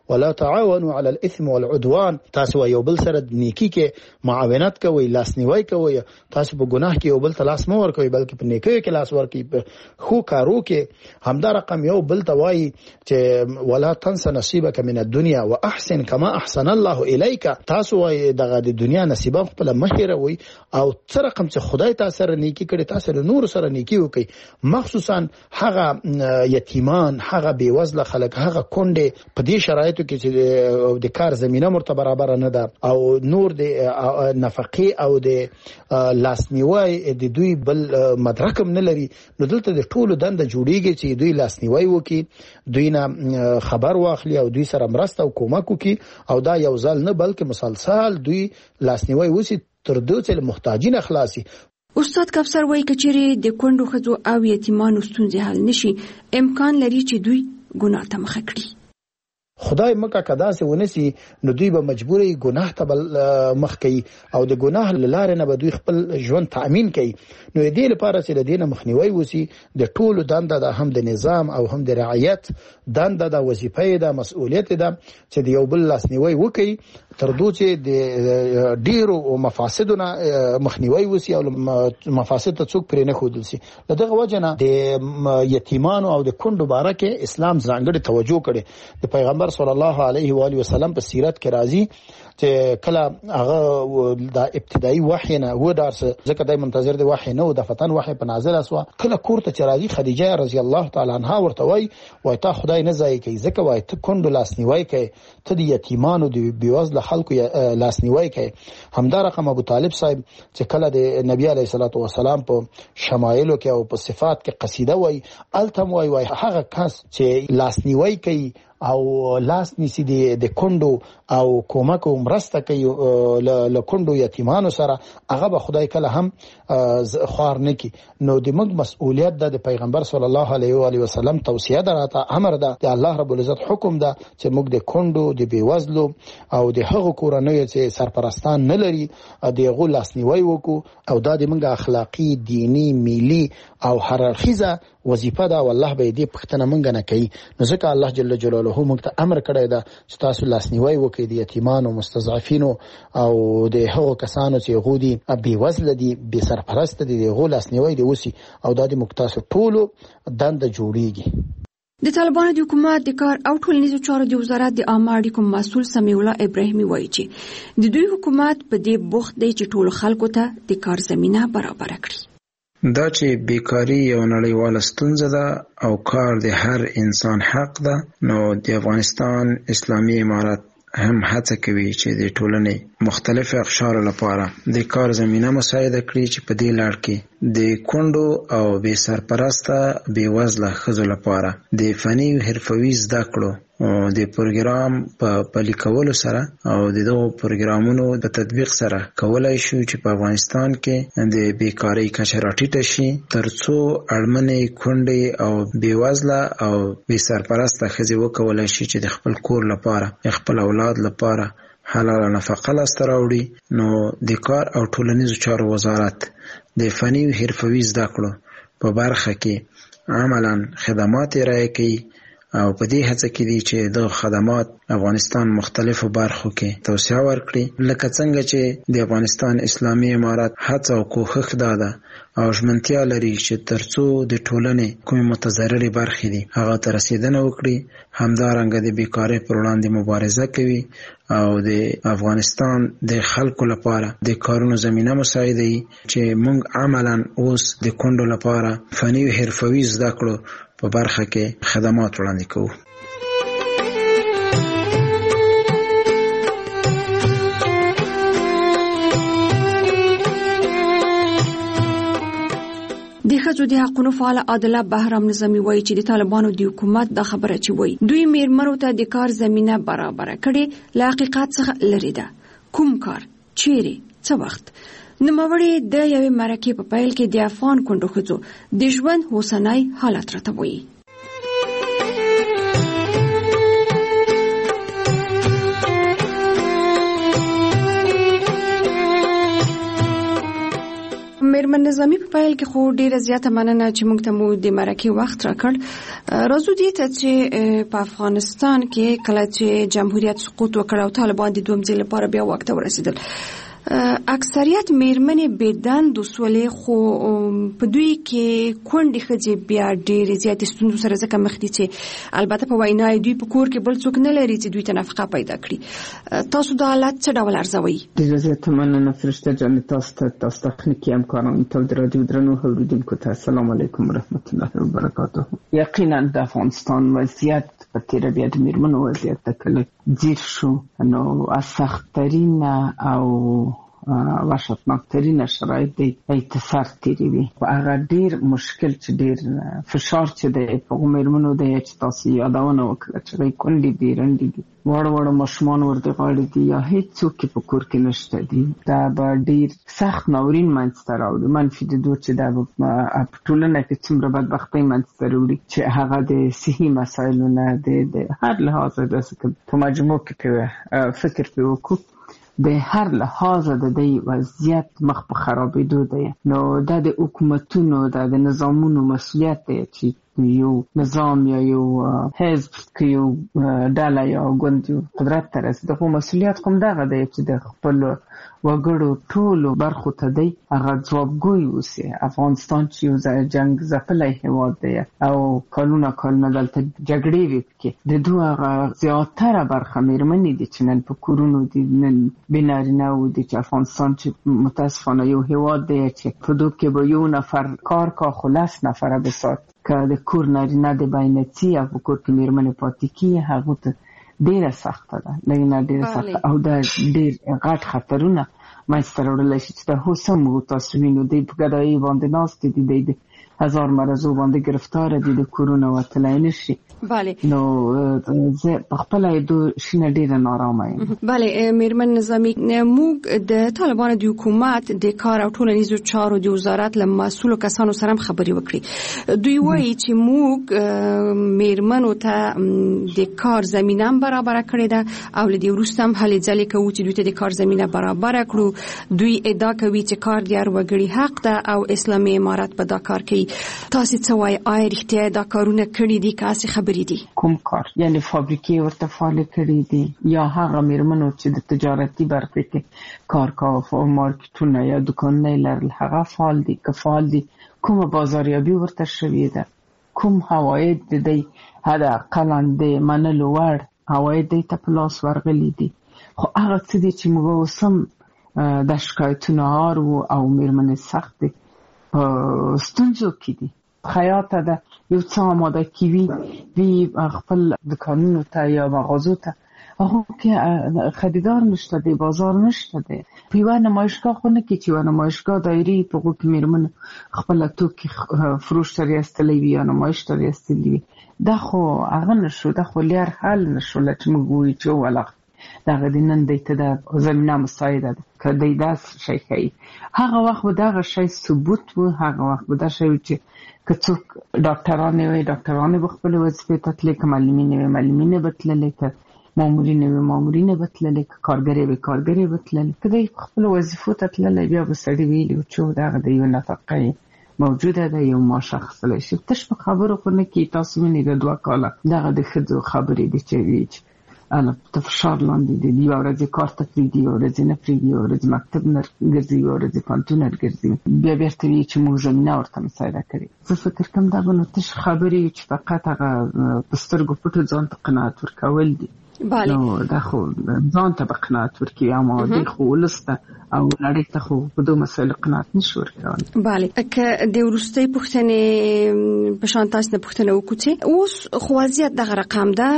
ولا تعاونوا على الاثم والعدوان، تاسو یو بل سره نیکی کې معاونت کوئ، لاسنیوي کوئ، تاسو په ګناه کې یو بل ته لاس مو ورکوئ بلکې په نیکیو کې لاس ورکوئ، په خو کارو کې. همدا رقم یو بل ته وایي چې ولا تنس نصیبک من الدنيا واحسن كما احسن الله الیک، تاسو وایي دغه د دنیا نصیب خپل مهیروي او څه رقم چې خدای تاسو سره نیکی کړي تاسو نور سره نیکی وکړي، مخصوصا هغه یتیمان، هغه بیوزله خلک، هغه کونډې په دې شرایطو کې چې د کار زمينه مرته برابر نه ده او نور د نفقې او د لاسنیوي د دوی بل مدرکم نه لري، نو دلته د ټولو دنده جوړیږي چې دوی لاسنیوي وکړي، دوی نه خبر واخلي او دوی سره مرسته او کومک وکړي، او دا یو ځل نه بلکې مسلسل دوی لاسنیوي وسی تر دې چې محتاجین اخلاصي. استاد کفسر وایي کچېرې د کونډو ښځو او یتیمانو ستونزې حل نشي، امکان لري چې دوی ګناه ته مخه کړي. خدای مکه کدا سه ونسی نو دوی به مجبوري ګناه ته مخ کوي او د ګناه لاره نه به دوی خپل ژوند تأمین کوي. نو دې لپاره چې د دینه مخنیوي وسی د ټولو دنده د هم د نظام او هم د رعایت دنده د وظیفه د مسؤلیت ده چې د یو بل لاسنیوي وکړي تر دوی چې د ډیرو مفاسدونه مخنیوي وسی او مفاسد ته څوک پرې نه خودل سي. دغه وجنه د یتیمانو او د کونډو بارکه اسلام ځانګړي توجه کړي. د پیغمبر صلی الله علیه و آله وسلم په سیرت کې راځي چې کله هغه د ابتدایي وحی نه و درس ځکه دای منتظر دی وحی نه و د فتن وحی په نازل اسوا، کله کورته چې راځي خدیجه رضی الله تعالی عنها ورته وای وای تا خدای نه ځای کوي ځکه وای ته کندو لاسنیوي کوي، ته د یتیمانو د بیوزله خلکو لاسنیوي کوي. همدا رقم ابو طالب صاحب چې کله د نبی علیه الصلاۃ والسلام په شمایلو کې او په صفات کې قصیده وای التم وای وای هغه کس چې لاسنیوي کوي او لاس نیسی د کندو او کومک او مرسته کوي له کندو یتیمانو سره، هغه به خدای کله هم خوار نه کی. نو د موږ مسؤلیت ده، د پیغمبر صلی الله علیه و آله وسلم توصیه ده، راته امر ده، د الله رب العزت حکم ده چې موږ د کندو د بیوزلو او د هغو کورنیو چې سرپرستان نه لري د هغو لاسنیوي وکړو، او دا د موږ اخلاقی، دینی، ملی او هررخیزه وظیفه ده، والله به دې پښتنه موږ نه کوي. نو ځکه الله جل جلاله موږ ته امر کړی ده چې تاسو لاسنیوي وکړئ د یتیمانو، مستضعفینو او د هغو کسانو چې هغوی دي بېوزله دي، بې سرپرسته دي، د هغو لاسنیوي دې وسي، او دا د موږ تاسو ټولو دنده جوړیږي. د طالبانو د حکومت د کار او ټولنیزو چارو د وزارت د عامه اړیکو مسؤل سمیع الله ابراهیمي وایي چې د دوی حکومت په دې بوخت دی چې ټولو خلکو ته د کار زمینه برابر کړي. دا چې بیکاری یو نړیواله ستونزه ده او کار د هر انسان حق ده، نو د افغانستان اسلامي امارت هم هڅه کوي چې د ټولنې مختلف اقشار لپاره د کار زمینه مساعده کړي چې په دې لړ کې د کونډو او بې سرپرسته بې وزله ښځو لپاره د فني او حرفوي زده کړو د پروګرام په پلي کولو سره او د دغو پروګرامونو د تطبیق سره کولای شو چې په افغانستان کې د بیکاری کچه راټیټه شي، ترڅو اړمنې کونډې او بې وزله او بې سرپرسته ښځې وکولای شي چې د خپل کور لپاره، خپل اولاد لپاره حلاله نفقه لاسته راوړي. نو د کار او ټولنیزو چارو وزارت د فني او حرفوي زده کړو په برخه کې عملاً خدمات ارائه کوي او په دې هڅه کې دي چې د خدمات افغانستان مختلفو برخو کې توسعه ورکړي، لکه څنګه چې د افغانستان اسلامي امارت هڅه او کوښښ ده او ژمنتیا لري چې ترڅو د ټولنې کومې متضررې برخې دي هغه ته رسیدنه وکړي. همدارنګه د بیکارۍ پر وړاندې مبارزه کوي او د افغانستان د خلکو لپاره د کارونو زمینه مساعدوي چې موږ عملاً اوس د کونډو لپاره فني او حرفوي زده کړو په برخه کې خدمات وړاندې کوو. د ښځو د حقونو فعال عادله بهرام نظامي وایي چې د طالبانو د حکومت دا خبره چې وایي دوی میرمنو ته د کار زمینه برابره کړي له حقیقت څخه لرې ده. کوم کار، چیرې، څه وخت؟ نوموړي د یوې مرکې په پیل کې د افغان کونډو ښځو د ژوند اوسنی حالت راته وایي. میرمن نظامی په پیل کې خو ډیره زیاته مننه چې موږ ته مو د مرکه وخت راکړ. راځو دې ته چې په افغانستان کې کله چې جمهوریت سقوط وکړ او طالبان د دوم ځل لپاره بیا وخت ورسېدل، اکثریت میرمنې بيدند وسولې، خو په دوی کې کونډې ښځې بیا ډېرې زیاتې ستونزو سره ځکه مخ دي چې البته په وینا دوی په کور کې بل څوک نه لري چې دوی ته نفقه پیدا کړي. تاسو دا حالت څه ډول ارزوئ؟ ډېره زیاته مننه فرشته جان، تاسو ته تاسو تخنیکي همکارانو ته د رادیو درنو اوریدونکو ته السلام علیکم ورحمت الله وبرکاته. یقینا د افغانستان وضعیت په تیر بیا د میرمنو وضعیت ته کله ځیر شو، نو سخت‌ترین او وحشتناکترین شرایط دی اتصال تیری وي. هغه ډیر مشکل چې ډیر فشار چې دی په میرمنو دی چې تاسو یادونه وکړه چې دوی کونډې دي، رنډې دي، وړ وړ ماشومان ورته غاړې دي یا هیڅ څوک په کور کې نشته دي. دا به ډیر سخت ناورین منځته راوړي. منفي د دوه چې دا په ټولنه کې څومره بدبختۍ منځته راوړي چې هغه د صحي مسایلو نه د هر لحاظ د په مجموع کې فکر په وکړو د هر لحاظ د دې وضعیت مخ په خرابېدو دی. نو دا د حکومتونو د نظامونو مسؤلیت دی چې یو نظام یا یو حزب کې یو ډله یا ګوند قدرت ته رسېږي، خو مسؤلیت کوم دغه دی چې د خپل وګړو ټولو برخو ته دی هغه ځوابګوی اوسي. افغانستان چې یو جنګ ځپلی هېواد دی او کلونه کلونه دلته جګړې وي، پکې د دوی هغه زیاتره برخه میرمنې دي چې نن په کورونو دي، نن بې نارینه و دي. چې افغانستان چې متاسفانه یو هېواد دی چې په دوی کې به یو نفر کار کا خو لس نفره بسات که د کور نارینه د باینڅي او په کور کې میرمنې پاتې کیږي، هغو ته ډیره سخته ده، لږ ډیره سخته او دا ډیر غټ خطرونه منځته راوړلی شي چې د هوسم و تاسو وینو دی په ګدایي باندې ناست دي، دی د هزار مرضو باندې گرفتار دي، د کورونه وتلی نشي. بله نو زه په خپله یې دو شینه ډیره نارامه یم. بله میرمن نظامي، موږ د طالبانو د حکومت د کار او ټولنیزو چارو د وزارت له مسؤلو کسانو سره هم خبرې وکړي. دوی وایي چې موږ میرمنو ته د کار زمینه هم برابره کړې ده او له دې وروسته هم هلې ځلې کوو چې دوی ته د کار زمینه برابره کړو. دوی ادعا کوي چې کار د هر وګړي حق ده او اسلامي امارت په دا کار کوي. تاسو څه وایي؟ آیا رښتیا دا کارونه کړي دي که هسې خبرې دي؟ کوم کار؟ یعنی فابریکې ورته فعالې کړي دي یا هغه میرمنو چې د تجارتي برخې کې کار کاوه، مارکیټونه یا دوکانونه یې لرل، هغه فعال دي که فعال دي؟ کومه بازاریابي ورته شوې ده؟ کوم عواید د دې حداقلا د منلو وړ عواید دې ته په لاس ورغلي دي؟ خو هغه څه دي چې موږ اوس هم د شکایتونه هار وو او میرمنې سخت دي په ستونزو کې دي. خیاطه ده یو څه آماده کیوي وی خپل دکانونو ته یا مغازو ته، هغه کې خریدار نشته دی، بازار نشته دی. په یوه نمایشګاه خو نه کې چې یوه نمایشګاه دایرې په هغو کې میرمنو خپله توکي فروش ته ریستلی وي یا نمایش ته ریستلی وي. دا خو هغه نشو، دا خو لیر حل نشوله چې موږ ووایو چې ولاغ دغه د نن دی ته د زمینه مساعده ده که دی داسې شی ښایي. هغه وخت به دغه شی ثبوت و، هغه وخت به دا شی و چې که څوک ډاکټرانې وي ډاکټرانې به خپلې وظیفې ته تللی، که معلمینې وي معلمینې به تللی، که مامورینې وي مامورینې به تللی، که کارګرې وي کارګرې به تللی. که دی خپلو وظیفو ته تللی بیا به سړي ویلي و چې دغه د یو نفقه موجوده ده، یو معاش اخیستلی شي. تش په خبرو خو نه کېږي. تاسو وینئ د دوه کاله دغه د ښځو خبرې دي چې وي چې ته فشار لاندې دي، یوه ورځ یې کار ته پرېږدي، یوه ورځ یې نه پرېږدي، یوه ورځ مکتب نه ګرځي، یوه ورځ یې پوهنتون نه ګرځي، بیا بېرته وایي چې موږ زمینه ورته مساعده کړې. زه فکر کوم دا به نو تش خبرې چې فقط هغه په سترګو پټو ځان ته قناعت ورکول دي. نو دا خو ځان ته به قناعت ورکوي، اما دی خو ولس ته او نړۍ ته خو په دو مسایلو قناعت نشي ورکولی. بله، که د وروستۍ پوښتنې په شان تاسو نه پوښتنه وکړو چې اوس خو وضعیت دغه رقم ده،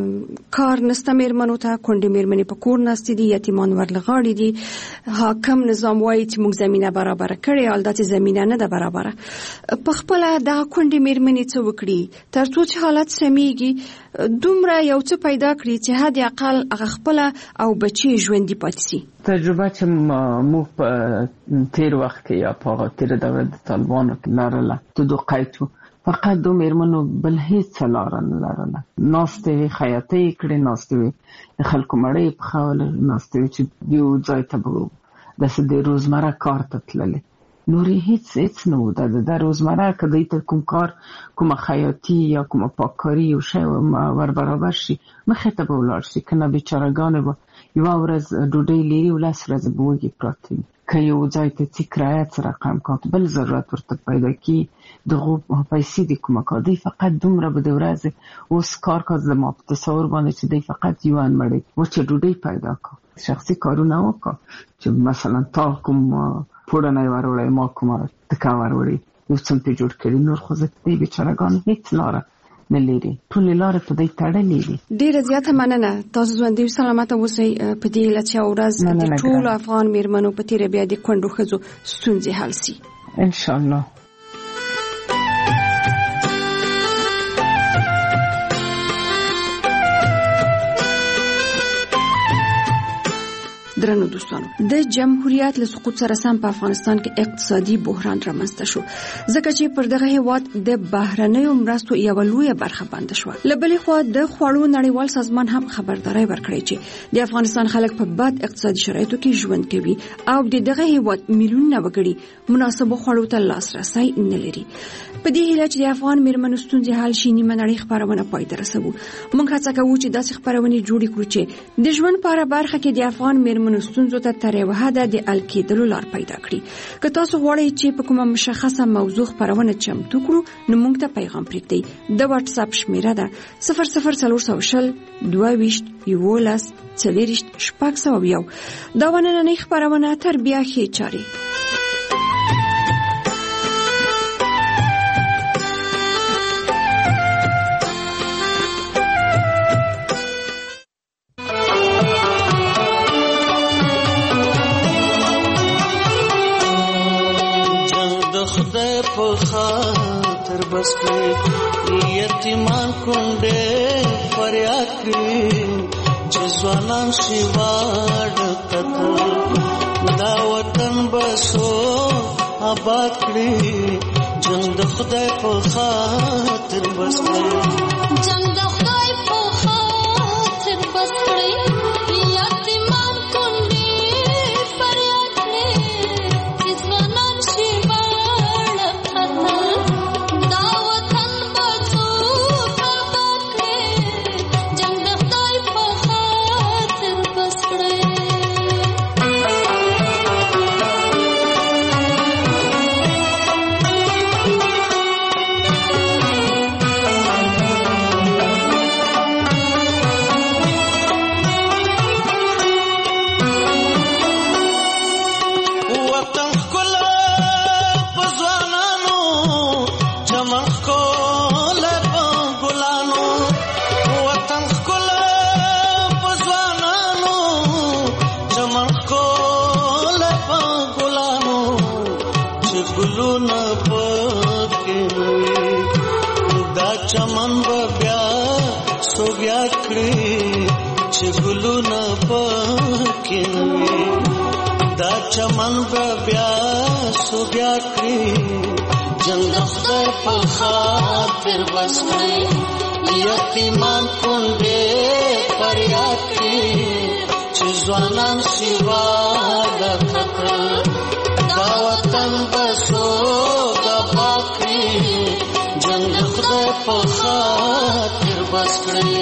کار نسته میرمنو ته، کونډې میرمنې په کور ناستې دي، یتیمان ورله غاړې دي. حاکم نظام وایي چې موږ زمینه برابره کړې، حال دا چې زمینه نه ده برابره. په خپله دغه کونډې میرمنې څه وکړي تر څو چې حالت سمیږي، دومره یو څه پیدا کړي چې حد اقل هغه خپله او بچي ژوندي پاتې شي؟ تجربه چې موږ په تیر وخت کې یا په تیر دوره د طالبانو کې لرله د دو قید وو، فقط دو میرمنو بل هیڅ لاره نه لرله. ناستې وې خیاطۍ یې کړې، ناستې وې د خلکو مړۍ یې پخولې، ناستې وې چې یو ځای ته به داسې د روزمره کار ته تللې. نورې هیڅ هیڅ نه و. د روزمره که دوی ته کوم کار کومه خیاطي یا کومه پاککاري یو شی ور برابر شي مخې ته به ولاړ شي، که نه بیچارهګانې به یوه ورځ ډوډۍ لري او لس ورځې به وږي پراته وي. که یو ځای ته ځي کرایه څه رقم کات بل ضرورت ورته پیدا کي دغو پیسې د کومه کار دوی فقط دومره به د ورځې اوس کار کات زما په تصور باندې چې دوی فقط یوان مړی وچه ډوډۍ پیدا کړه، شخصي کارونه وکړه چې مثلا تا کوم پوړنی وروړی ما کومه تکه وروړي یو څه پې جوړ کړي، نور خو زه دوی بیچارهګانو هېڅ لاره نه لري، ټولې لارې په دوی تړلې دي. ډېره زیاته مننه. تاسو ژوندي سلامته اوسئ. په دې هیله چې یوه ورځ د ټولو افغان میرمنو په تېره بیا د کونډو ښځو ستونزې حل سي انشاءالله. درنو دوستانو، د جمهوریت له سقوط سره سم په افغانستان کې اقتصادي بحران رامنځته شو، ځکه چې پر دغه هیواد د بهرنیو مرستو یوه لویه برخه بنده شوه. له بلې خوا د خوړو نړیوال سازمان هم خبرداری ورکړی چې د افغانستان خلک په بد اقتصادي شرایطو کې ژوند کوي او د دغه هیواد میلیونونه وګړي مناسبو خوړو ته لاسرسی نه لري. په دې هیله چې د افغان میرمنو ستونزې حل شي، نیمه نړۍ خپرونه پای ته رسوو. موږ هڅه کوو چې داسې خپرونې جوړې کړو چې د ژوند په هره برخه کې د افغان میرمنو ستونزو ته تر یوه حده د حل کېدلو لار پیدا کړي. که تاسو غواړئ چې په کومه مشخصه موضوع خپرونه چمتو کړو نو موږ ته پیغام پرېږدئ. د واټساپ شمیره ده صفر صفر څلور سوه شل دوه ویشت یولس څلېرویشت شپږ سوه یو. دا نننۍ خپرونه تر بیا ښې چارې. خاطر بس کړي یتیمان کونډې فریاد کړي چې ځوانان شي واړ قتل دا وطن بسو آباد کړي جنگ د خدای په خاطر بس کړي جنگ د خدای په خاطر بس کړي یتیمان کونډې فریاد کړي چې ځوانان شي چمن بیا سو بیا کړی چې ګلونه پکې وي دا چمن بیا سو بیا کړی جنگ خدای په خاطر بس کړی یتیمان کونډې فریاد کړي چې ځوانان شي واړ قتل دا وطن بسو غبا کړی جنگ خدای په خاطر بس کړی.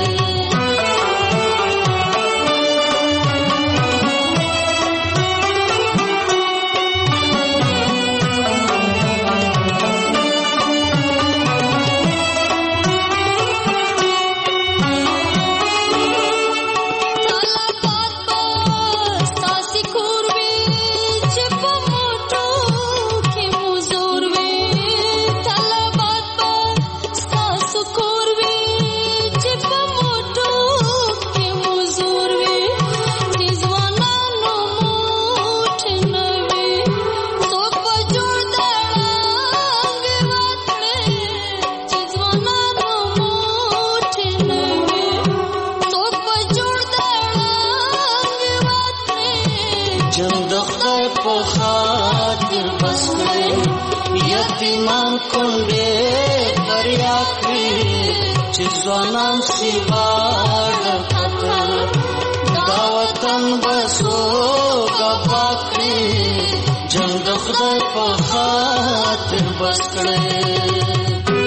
یتیمان کونډې فریاد کړي چې ځوانان شي واړ قتل دا وطن بسو غبا کړي جنگ د خدای په خاطر بس کړې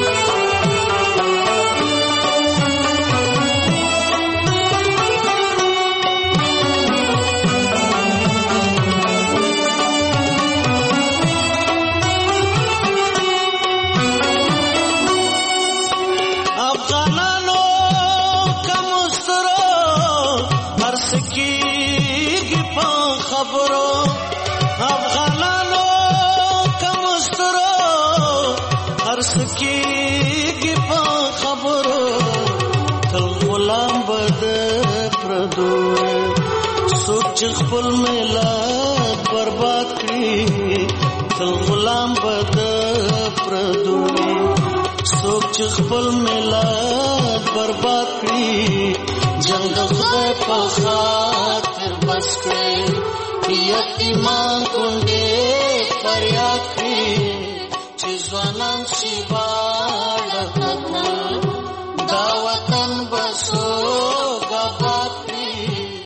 سکیږي په خبرو تل غلام بد پردو څوک چې خپل ملت برباد کړي تل غلام بد پردو څوک چې خپل ملت برباد کړي جنگ د خدای په خاطر بس کړي یتیمان کونډې فریاد کړي ځوانان شي